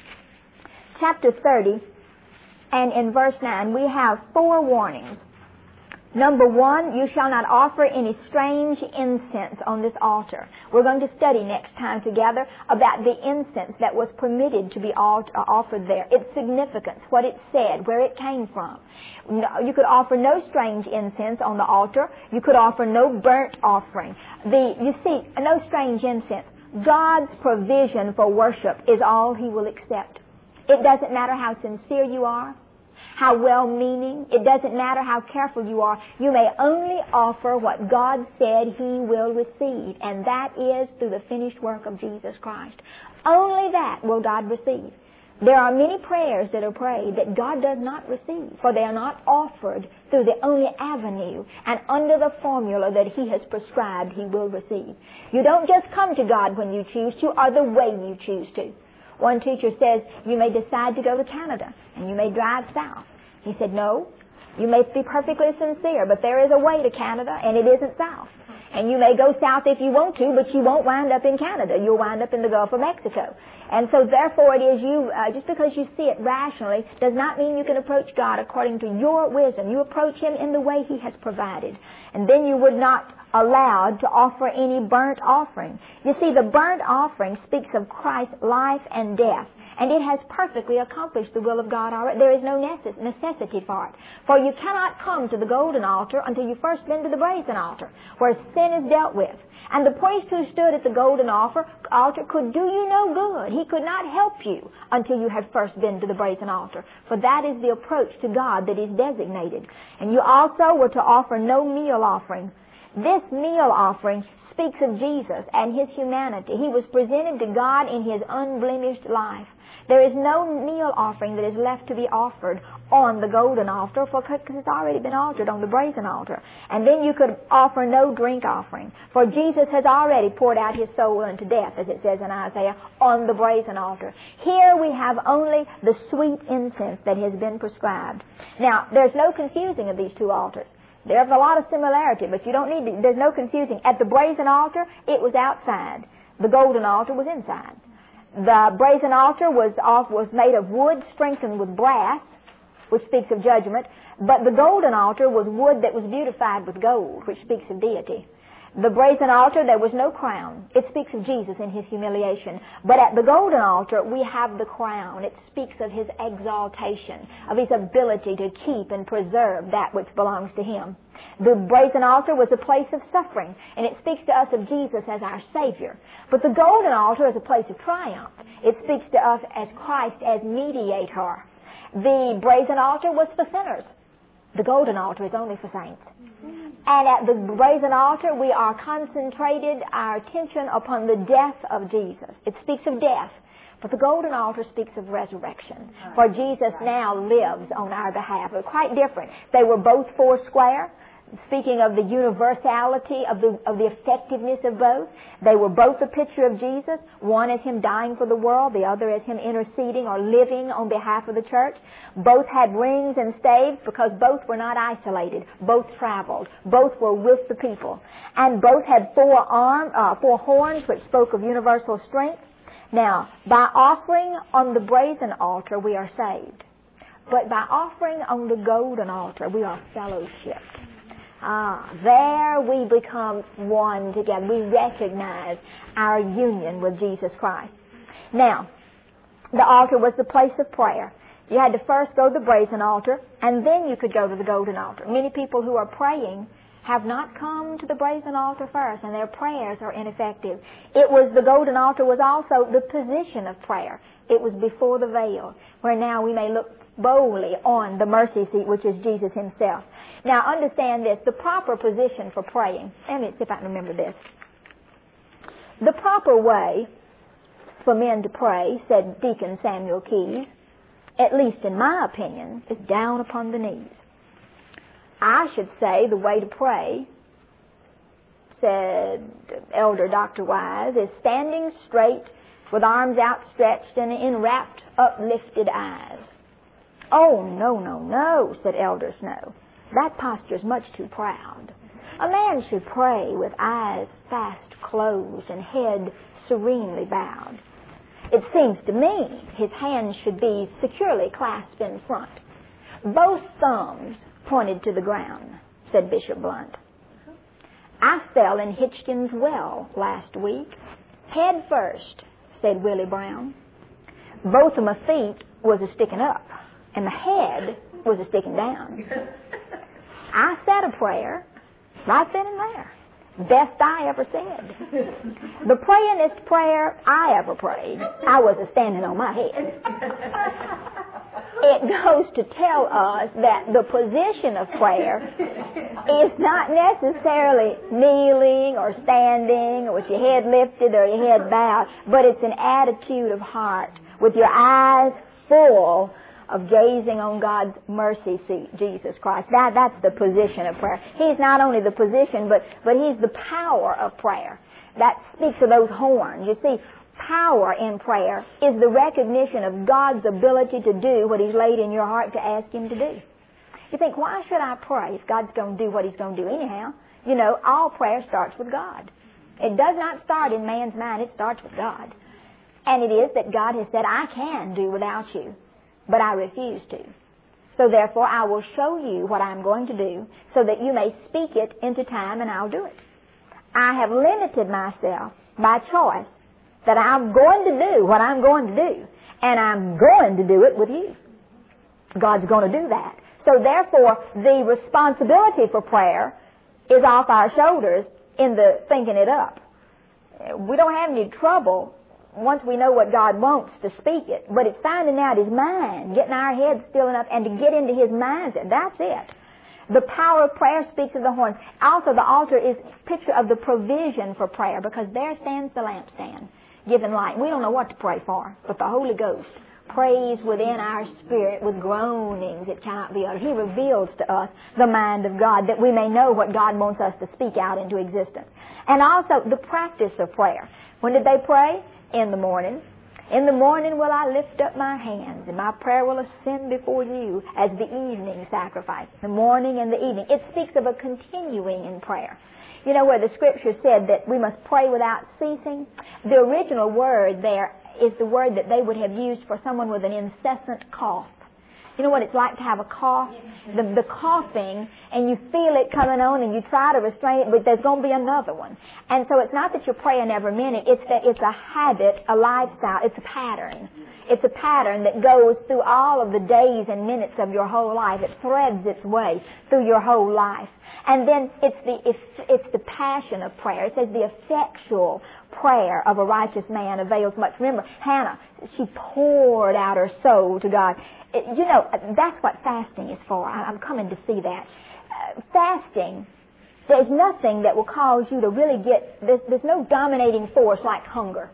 Chapter thirty, and in verse nine, we have four warnings. Number one, you shall not offer any strange incense on this altar. We're going to study next time together about the incense that was permitted to be offered there, its significance, what it said, where it came from. You could offer no strange incense on the altar. You could offer no burnt offering. The, you see, no strange incense. God's provision for worship is all He will accept. It doesn't matter how sincere you are, how well-meaning. It doesn't matter how careful you are. You may only offer what God said He will receive, and that is through the finished work of Jesus Christ. Only that will God receive. There are many prayers that are prayed that God does not receive, for they are not offered through the only avenue and under the formula that He has prescribed He will receive. You don't just come to God when you choose to, or the way you choose to. One teacher says, you may decide to go to Canada, and you may drive south. He said, no, you may be perfectly sincere, but there is a way to Canada, and it isn't south. And you may go south if you want to, but you won't wind up in Canada. You'll wind up in the Gulf of Mexico. And so therefore it is you, uh, just because you see it rationally, does not mean you can approach God according to your wisdom. You approach Him in the way He has provided. And then you would not allowed to offer any burnt offering. You see, the burnt offering speaks of Christ's life and death, and it has perfectly accomplished the will of God already. There is no necess- necessity for it. For you cannot come to the golden altar until you first been to the brazen altar, where sin is dealt with. And the priest who stood at the golden altar, altar could do you no good. He could not help you until you had first been to the brazen altar. For that is the approach to God that is designated. And you also were to offer no meal offering. This meal offering speaks of Jesus and His humanity. He was presented to God in His unblemished life. There is no meal offering that is left to be offered on the golden altar, because it's already been altered on the brazen altar. And then you could offer no drink offering, for Jesus has already poured out His soul unto death, as it says in Isaiah, on the brazen altar. Here we have only the sweet incense that has been prescribed. Now, there's no confusing of these two altars. There's a lot of similarity, but you don't need to, there's no confusing. At the brazen altar, it was outside. The golden altar was inside. The brazen altar was off, was made of wood strengthened with brass, which speaks of judgment, but the golden altar was wood that was beautified with gold, which speaks of deity. The brazen altar, there was no crown. It speaks of Jesus in His humiliation. But at the golden altar, we have the crown. It speaks of His exaltation, of His ability to keep and preserve that which belongs to Him. The brazen altar was a place of suffering, and it speaks to us of Jesus as our Savior. But the golden altar is a place of triumph. It speaks to us as Christ as mediator. The brazen altar was for sinners. The golden altar is only for saints. And at the brazen altar, we are concentrated our attention upon the death of Jesus. It speaks of death. But the golden altar speaks of resurrection. For Jesus now lives on our behalf. They're quite different. They were both four square, speaking of the universality of the of the effectiveness of both. They were both a picture of Jesus. One as Him dying for the world, the other as Him interceding or living on behalf of the church. Both had rings and staves because both were not isolated. Both traveled. Both were with the people. And both had four arm, uh, four horns, which spoke of universal strength. Now, by offering on the brazen altar, we are saved. But by offering on the golden altar, we are fellowshipped. Ah, there we become one together. We recognize our union with Jesus Christ. Now, the altar was the place of prayer. You had to first go to the brazen altar, and then you could go to the golden altar. Many people who are praying have not come to the brazen altar first, and their prayers are ineffective. It was, the golden altar was also the position of prayer. It was before the veil, where now we may look boldly on the mercy seat, which is Jesus Himself. Now, understand this, the proper position for praying. Let me see if I can remember this. The proper way for men to pray, said Deacon Samuel Keyes, at least in my opinion, is down upon the knees. I should say the way to pray, said Elder Doctor Wise, is standing straight with arms outstretched and enwrapped, uplifted eyes. Oh, no, no, no, said Elder Snow. That posture's much too proud. A man should pray with eyes fast closed and head serenely bowed. It seems to me his hands should be securely clasped in front. Both thumbs pointed to the ground, said Bishop Blunt. I fell in Hitchkin's well last week, head first, said Willie Brown. Both of my feet was a sticking up, and my head was a sticking down. I said a prayer right then and there. Best I ever said. The prayingest prayer I ever prayed, I was a standing on my head. It goes to tell us that the position of prayer is not necessarily kneeling or standing or with your head lifted or your head bowed, but it's an attitude of heart with your eyes full of gazing on God's mercy seat, Jesus Christ. That, that's the position of prayer. He's not only the position, but, but He's the power of prayer. That speaks of those horns. You see, power in prayer is the recognition of God's ability to do what He's laid in your heart to ask Him to do. You think, why should I pray if God's going to do what He's going to do anyhow? You know, all prayer starts with God. It does not start in man's mind. It starts with God. And it is that God has said, I can do without you, but I refuse to. So therefore, I will show you what I'm going to do so that you may speak it into time and I'll do it. I have limited myself by choice that I'm going to do what I'm going to do, and I'm going to do it with you. God's going to do that. So therefore, the responsibility for prayer is off our shoulders in the thinking it up. We don't have any trouble once we know what God wants to speak it, but it's finding out His mind, getting our heads still enough and to get into His mindset. That's it. The power of prayer speaks of the horns. Also, the altar is a picture of the provision for prayer, because there stands the lampstand, giving light. We don't know what to pray for, but the Holy Ghost prays within our spirit with groanings it cannot be uttered. He reveals to us the mind of God, that we may know what God wants us to speak out into existence. And also the practice of prayer. When did they pray? In the morning. In the morning will I lift up my hands, and my prayer will ascend before you as the evening sacrifice. The morning and the evening. It speaks of a continuing in prayer. You know where the Scripture said that we must pray without ceasing? The original word there is the word that they would have used for someone with an incessant cough. You know what it's like to have a cough? The, the coughing, and you feel it coming on, and you try to restrain it, but there's going to be another one. And so it's not that you're praying every minute. It's that it's a habit, a lifestyle. It's a pattern. It's a pattern that goes through all of the days and minutes of your whole life. It threads its way through your whole life. And then it's the it's, it's the passion of prayer. It says the effectual prayer of a righteous man avails much. Remember, Hannah, she poured out her soul to God. It, you know, that's what fasting is for. I, I'm coming to see that. Uh, fasting, there's nothing that will cause you to really get, there's, there's no dominating force like hunger.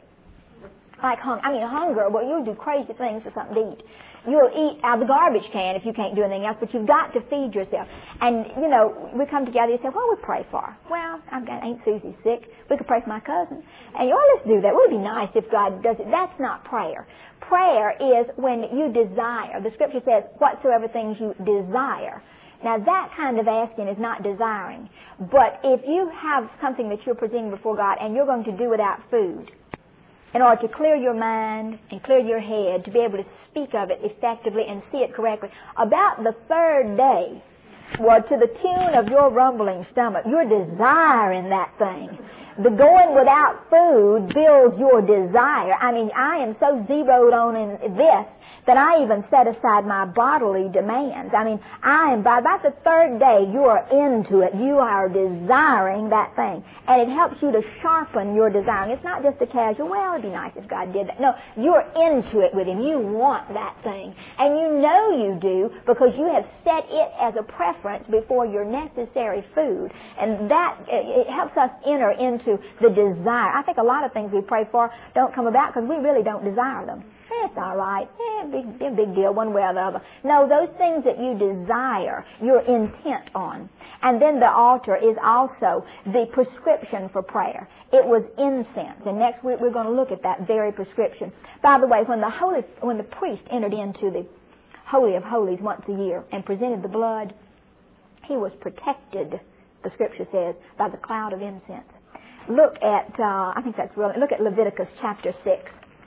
Like hunger. I mean, hunger, well, you'll do crazy things for something to eat. You'll eat out of the garbage can if you can't do anything else, but you've got to feed yourself. And, you know, we come together and say, what do we pray for? Well, I've got Aunt Susie sick. We could pray for my cousin. And, oh, let's do that. It would be nice if God does it. That's not prayer. Prayer is when you desire. The Scripture says, whatsoever things you desire. Now, that kind of asking is not desiring. But if you have something that you're presenting before God and you're going to do without food, in order to clear your mind and clear your head, to be able to speak of it effectively and see it correctly, about the third day, well, to the tune of your rumbling stomach, you're desiring that thing. The going without food builds your desire. I mean, I am so zeroed on in this that I even set aside my bodily demands. I mean, I am, by about the third day, you are into it. You are desiring that thing. And it helps you to sharpen your desiring. It's not just a casual, well, it'd be nice if God did that. No, you're into it with Him. You want that thing. And you know you do because you have set it as a preference before your necessary food. And that, it helps us enter into the desire. I think a lot of things we pray for don't come about because we really don't desire them. It's all right. Eh, big, big, big deal, one way or the other. No, those things that you desire, you're intent on. And then the altar is also the prescription for prayer. It was incense. And next week we're going to look at that very prescription. By the way, when the holy, when the priest entered into the Holy of Holies once a year and presented the blood, he was protected, the Scripture says, by the cloud of incense. Look at, uh, I think that's really, look at Leviticus chapter six.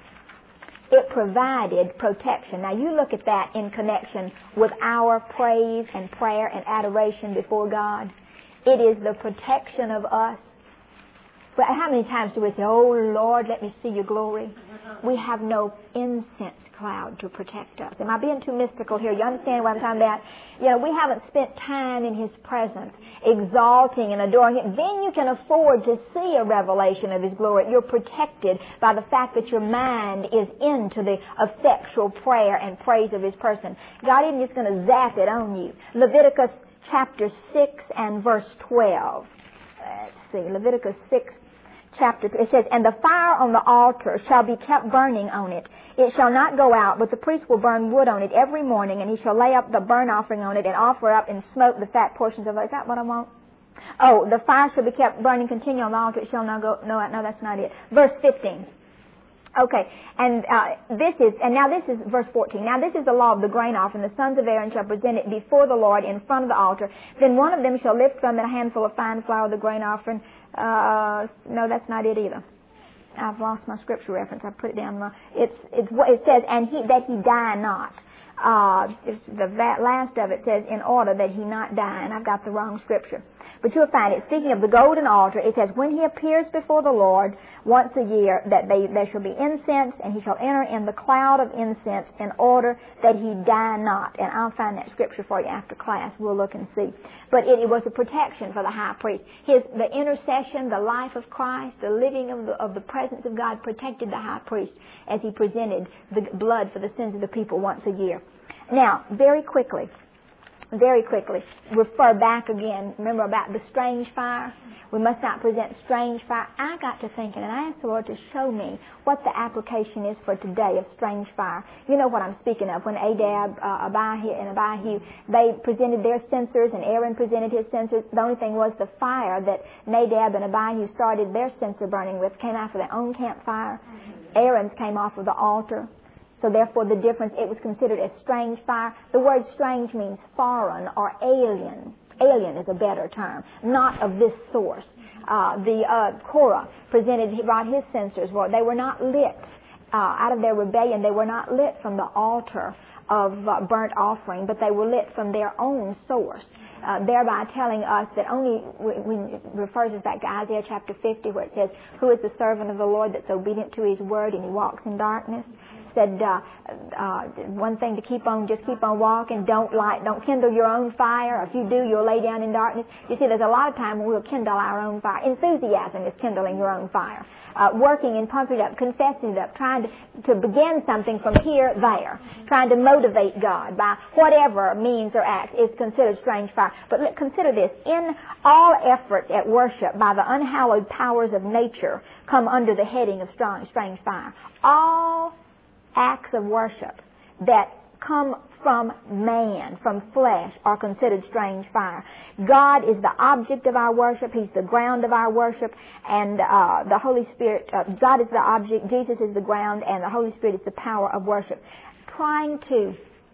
It provided protection. Now you look at that in connection with our praise and prayer and adoration before God. It is the protection of us. But how many times do we say, oh Lord, let me see your glory? We have no incense cloud to protect us. Am I being too mystical here? You understand what I'm talking about? You know, we haven't spent time in His presence, exalting and adoring Him. Then you can afford to see a revelation of His glory. You're protected by the fact that your mind is into the effectual prayer and praise of His person. God isn't just going to zap it on you. Leviticus chapter six and verse twelve. Let's see, Leviticus six chapter, it says, and the fire on the altar shall be kept burning on it. It shall not go out, but the priest will burn wood on it every morning, and he shall lay up the burnt offering on it and offer up and smoke the fat portions of it. Is that what I want? Oh, the fire shall be kept burning continually on the altar. It shall not go, no, no, that's not it. Verse fifteen. Okay, and uh, this is, and now this is verse fourteen. Now this is the law of the grain offering. The sons of Aaron shall present it before the Lord in front of the altar. Then one of them shall lift from it a handful of fine flour of the grain offering. Uh, no, that's not it either. I've lost my scripture reference. I put it down. It's it's what it says, and he that he die not. Uh, it's the last of it says, in order that he not die, and I've got the wrong scripture. But you'll find it, speaking of the golden altar, it says, when he appears before the Lord once a year, that they, there shall be incense, and he shall enter in the cloud of incense in order that he die not. And I'll find that scripture for you after class. We'll look and see. But it, it was a protection for the high priest. His, the intercession, the life of Christ, the living of the, of the presence of God protected the high priest as he presented the blood for the sins of the people once a year. Now, very quickly, very quickly, refer back again. Remember about the strange fire? We must not present strange fire. I got to thinking, and I asked the Lord to show me what the application is for today of strange fire. You know what I'm speaking of. When Adab, uh, Abihu, and Abihu, they presented their censers, and Aaron presented his censers. The only thing was the fire that Nadab and Abihu started their censer burning with came out of their own campfire. Aaron's came off of the altar. So therefore the difference, it was considered as strange fire. The word strange means foreign or alien. Alien is a better term, not of this source. Uh, the uh, Korah presented, he brought his censers. Well, they were not lit uh, out of their rebellion. They were not lit from the altar of uh, burnt offering, but they were lit from their own source. Uh, thereby telling us that only, when it refers us back to Isaiah chapter fifty, where it says, who is the servant of the Lord that's obedient to his word and he walks in darkness? Said uh, uh, one thing to keep on, just keep on walking. Don't light, don't kindle your own fire. If you do, you'll lay down in darkness. You see, there's a lot of time when we'll kindle our own fire. Enthusiasm is kindling your own fire. Uh, working and pumping it up, confessing it up, trying to, to begin something from here, there, trying to motivate God by whatever means or acts is considered strange fire. But look, consider this. In all efforts at worship by the unhallowed powers of nature come under the heading of strong, strange fire. All acts of worship that come from man, from flesh, are considered strange fire. God is the object of our worship. He's the ground of our worship. And uh, the Holy Spirit, uh, God is the object, Jesus is the ground, and the Holy Spirit is the power of worship. Trying to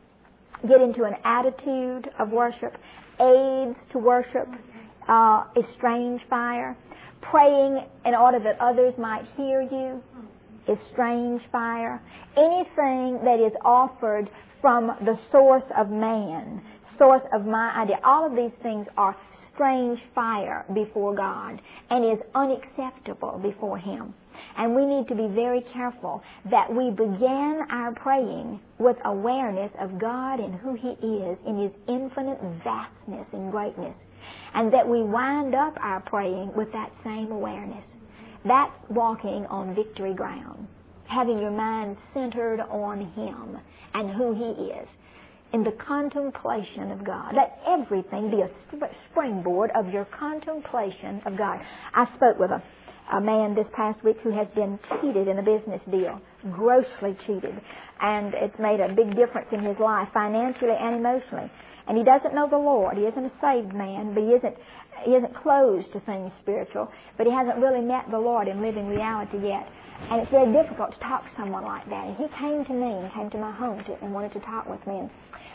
get into an attitude of worship, aids to worship, uh, is strange fire. Praying in order that others might hear you is strange fire. Anything that is offered from the source of man, source of my idea, all of these things are strange fire before God and is unacceptable before Him. And we need to be very careful that we begin our praying with awareness of God and who He is in His infinite vastness and greatness, and that we wind up our praying with that same awareness. That's walking on victory ground, having your mind centered on Him and who He is, in the contemplation of God. Let everything be a springboard of your contemplation of God. I spoke with a, a man this past week who has been cheated in a business deal, grossly cheated, and it's made a big difference in his life, financially and emotionally. And he doesn't know the Lord. He isn't a saved man, but he isn't he isn't closed to things spiritual, but he hasn't really met the Lord in living reality yet. And it's very difficult to talk to someone like that. And he came to me and came to my home to, and wanted to talk with me.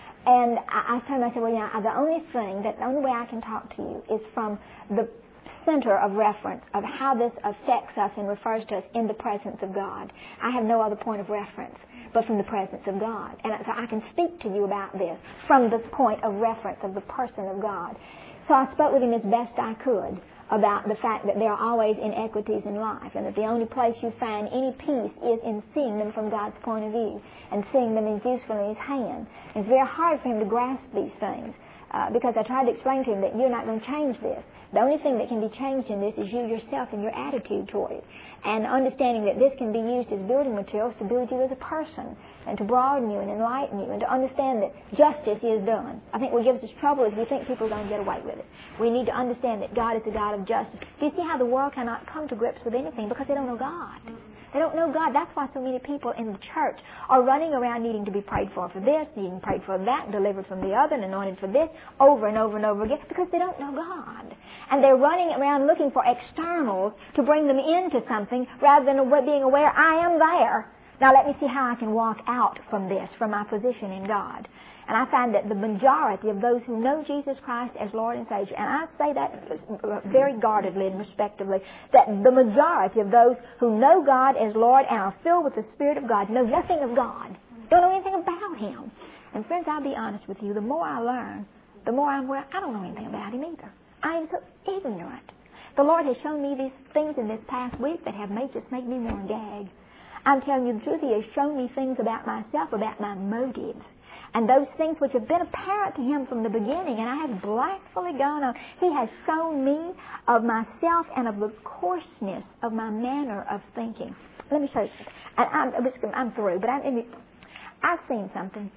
And I, I told him, I said, well, yeah, the only thing, that the only way I can talk to you is from the center of reference of how this affects us and refers to us in the presence of God. I have no other point of reference but from the presence of God. And so I can speak to you about this from this point of reference of the person of God. So I spoke with him as best I could about the fact that there are always inequities in life, and that the only place you find any peace is in seeing them from God's point of view and seeing them as useful in His hand. And it's very hard for him to grasp these things uh, because I tried to explain to him that you're not going to change this. The only thing that can be changed in this is you yourself and your attitude toward it. And understanding that this can be used as building materials to build you as a person and to broaden you and enlighten you and to understand that justice is done. I think what gives us trouble is we think people are going to get away with it. We need to understand that God is a God of justice. Do you see how the world cannot come to grips with anything? Because they don't know God. They don't know God. That's why so many people in the church are running around needing to be prayed for for this, needing prayed for that, delivered from the other, and anointed for this, over and over and over again, because they don't know God. And they're running around looking for externals to bring them into something rather than being aware, I am there. Now let me see how I can walk out from this, from my position in God. And I find that the majority of those who know Jesus Christ as Lord and Savior, and I say that very guardedly and respectively, that the majority of those who know God as Lord and are filled with the Spirit of God know nothing of God, don't know anything about Him. And friends, I'll be honest with you, the more I learn, the more I'm aware, I don't know anything about Him either. I am so ignorant. The Lord has shown me these things in this past week that have made just made me more gag. I'm telling you the truth. He has shown me things about myself, about my motives, and those things which have been apparent to Him from the beginning, and I have blindly gone on. He has shown me of myself and of the coarseness of my manner of thinking. Let me show you. And I'm, I'm through, but I'm, I've seen something.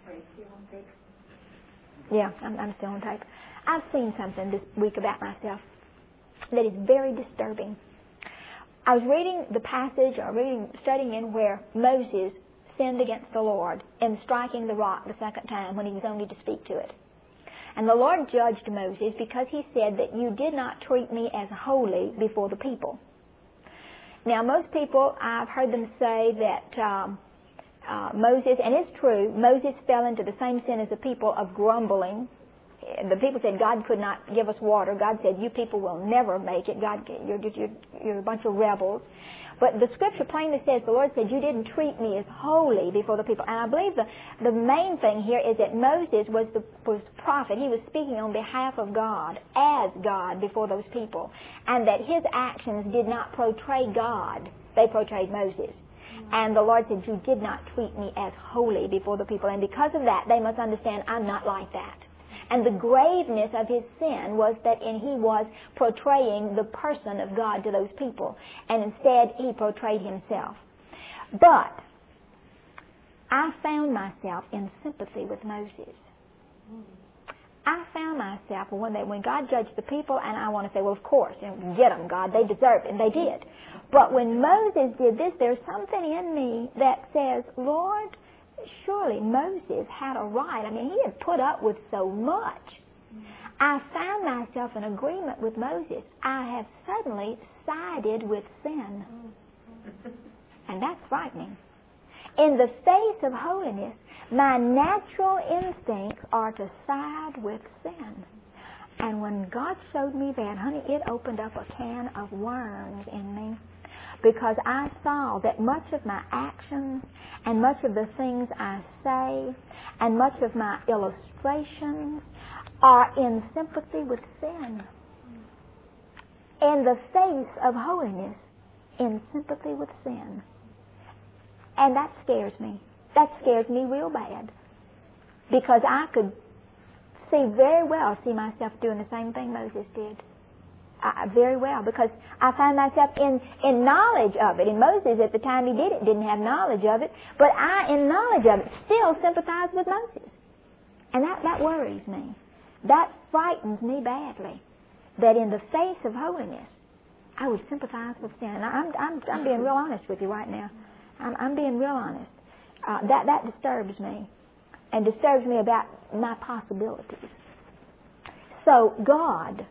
Yeah, I'm, I'm still on tape. I've seen something this week about myself that is very disturbing. I was reading the passage, or reading, studying in where Moses sinned against the Lord in striking the rock the second time when he was only to speak to it. And the Lord judged Moses because he said that you did not treat me as holy before the people. Now, most people, I've heard them say that um, uh, Moses, and it's true, Moses fell into the same sin as the people of grumbling. The people said God could not give us water. God said, you people will never make it. God, you're, you're, you're a bunch of rebels. But the Scripture plainly says, the Lord said, you didn't treat me as holy before the people. And I believe the, the main thing here is that Moses was the was prophet. He was speaking on behalf of God, as God, before those people. And that his actions did not portray God. They portrayed Moses. And the Lord said, you did not treat me as holy before the people. And because of that, they must understand I'm not like that. And the graveness of his sin was that in he was portraying the person of God to those people. And instead, he portrayed himself. But I found myself in sympathy with Moses. I found myself when, they, when God judged the people, and I want to say, well, of course, you know, get them, God. They deserve it, and they did. But when Moses did this, there's something in me that says, Lord, surely Moses had a right. I mean, he had put up with so much. I found myself in agreement with Moses. I have suddenly sided with sin. And that's frightening. In the face of holiness, my natural instincts are to side with sin. And when God showed me that, honey, it opened up a can of worms in me. Because I saw that much of my actions and much of the things I say and much of my illustrations are in sympathy with sin. In the face of holiness, in sympathy with sin. And that scares me. That scares me real bad. Because I could see very well, see myself doing the same thing Moses did. I, very well, because I find myself in, in knowledge of it. And Moses, at the time he did it, didn't have knowledge of it. But I, in knowledge of it, still sympathize with Moses. And that, that worries me. That frightens me badly. That in the face of holiness, I would sympathize with sin. And I'm, I'm, I'm being real honest with you right now. I'm, I'm being real honest. Uh, that, that disturbs me. And disturbs me about my possibilities. So God,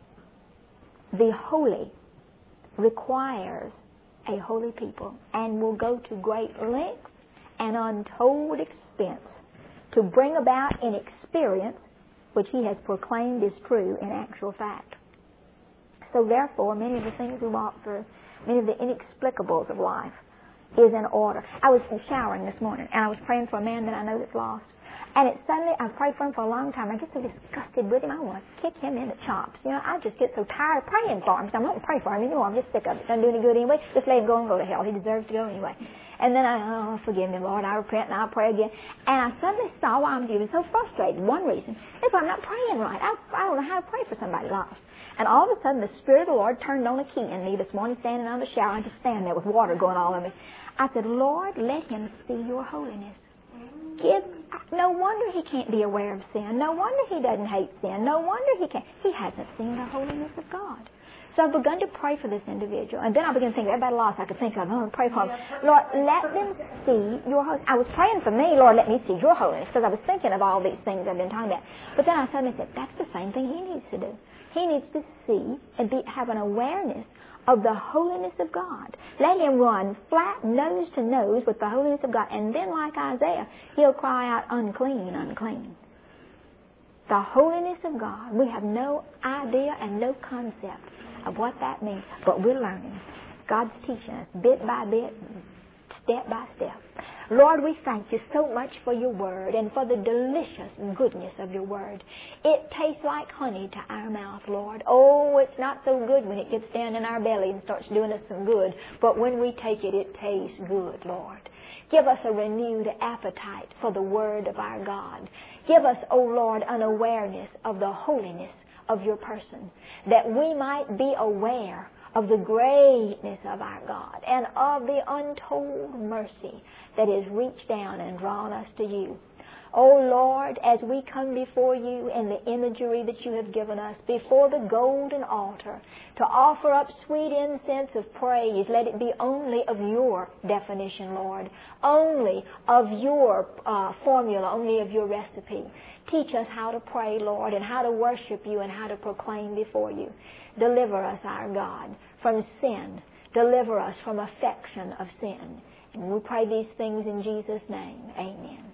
the holy, requires a holy people and will go to great lengths and untold expense to bring about an experience which he has proclaimed is true in actual fact. So therefore, many of the things we walk through, many of the inexplicables of life, is in order. I was showering this morning and I was praying for a man that I know that's lost. And it suddenly, I've prayed for him for a long time. I get so disgusted with him, I want to kick him in the chops. You know, I just get so tired of praying for him. So I'm not going to pray for him anymore. I'm just sick of it. Doesn't do any good anyway. Just let him go and go to hell. He deserves to go anyway. And then I, oh, forgive me, Lord. I repent and I'll pray again. And I suddenly saw why I'm getting so frustrated. One reason is I'm not praying right. I, I don't know how to pray for somebody lost. And all of a sudden, the Spirit of the Lord turned on a key in me this morning, standing on the shower. I just stand there with water going all over me. I said, Lord, let him see your holiness. Give, no wonder he can't be aware of sin. No wonder he doesn't hate sin. No wonder he can't. He hasn't seen the holiness of God. So I've begun to pray for this individual. And then I began to think, everybody lost I could think of. I'm going to pray for him. Lord, let them see your holiness. I was praying for me, Lord, let me see your holiness, because I was thinking of all these things I've been talking about. But then I suddenly said, that's the same thing he needs to do. He needs to see and be, have an awareness of the holiness of God. Let him run flat nose to nose with the holiness of God. And then, like Isaiah, he'll cry out, unclean, unclean. The holiness of God. We have no idea and no concept of what that means. But we're learning. God's teaching us bit by bit, step by step. Lord, we thank you so much for your word and for the delicious goodness of your word. It tastes like honey to our mouth, Lord. Oh, it's not so good when it gets down in our belly and starts doing us some good, but when we take it, it tastes good, Lord. Give us a renewed appetite for the word of our God. Give us, O Lord, an awareness of the holiness of your person, that we might be aware of the greatness of our God and of the untold mercy that has reached down and drawn us to you. Oh Lord, as we come before you in the imagery that you have given us, before the golden altar, to offer up sweet incense of praise, let it be only of your definition, Lord, only of your uh, formula, only of your recipe. Teach us how to pray, Lord, and how to worship you and how to proclaim before you. Deliver us, our God, from sin. Deliver us from affection of sin. And we pray these things in Jesus' name. Amen.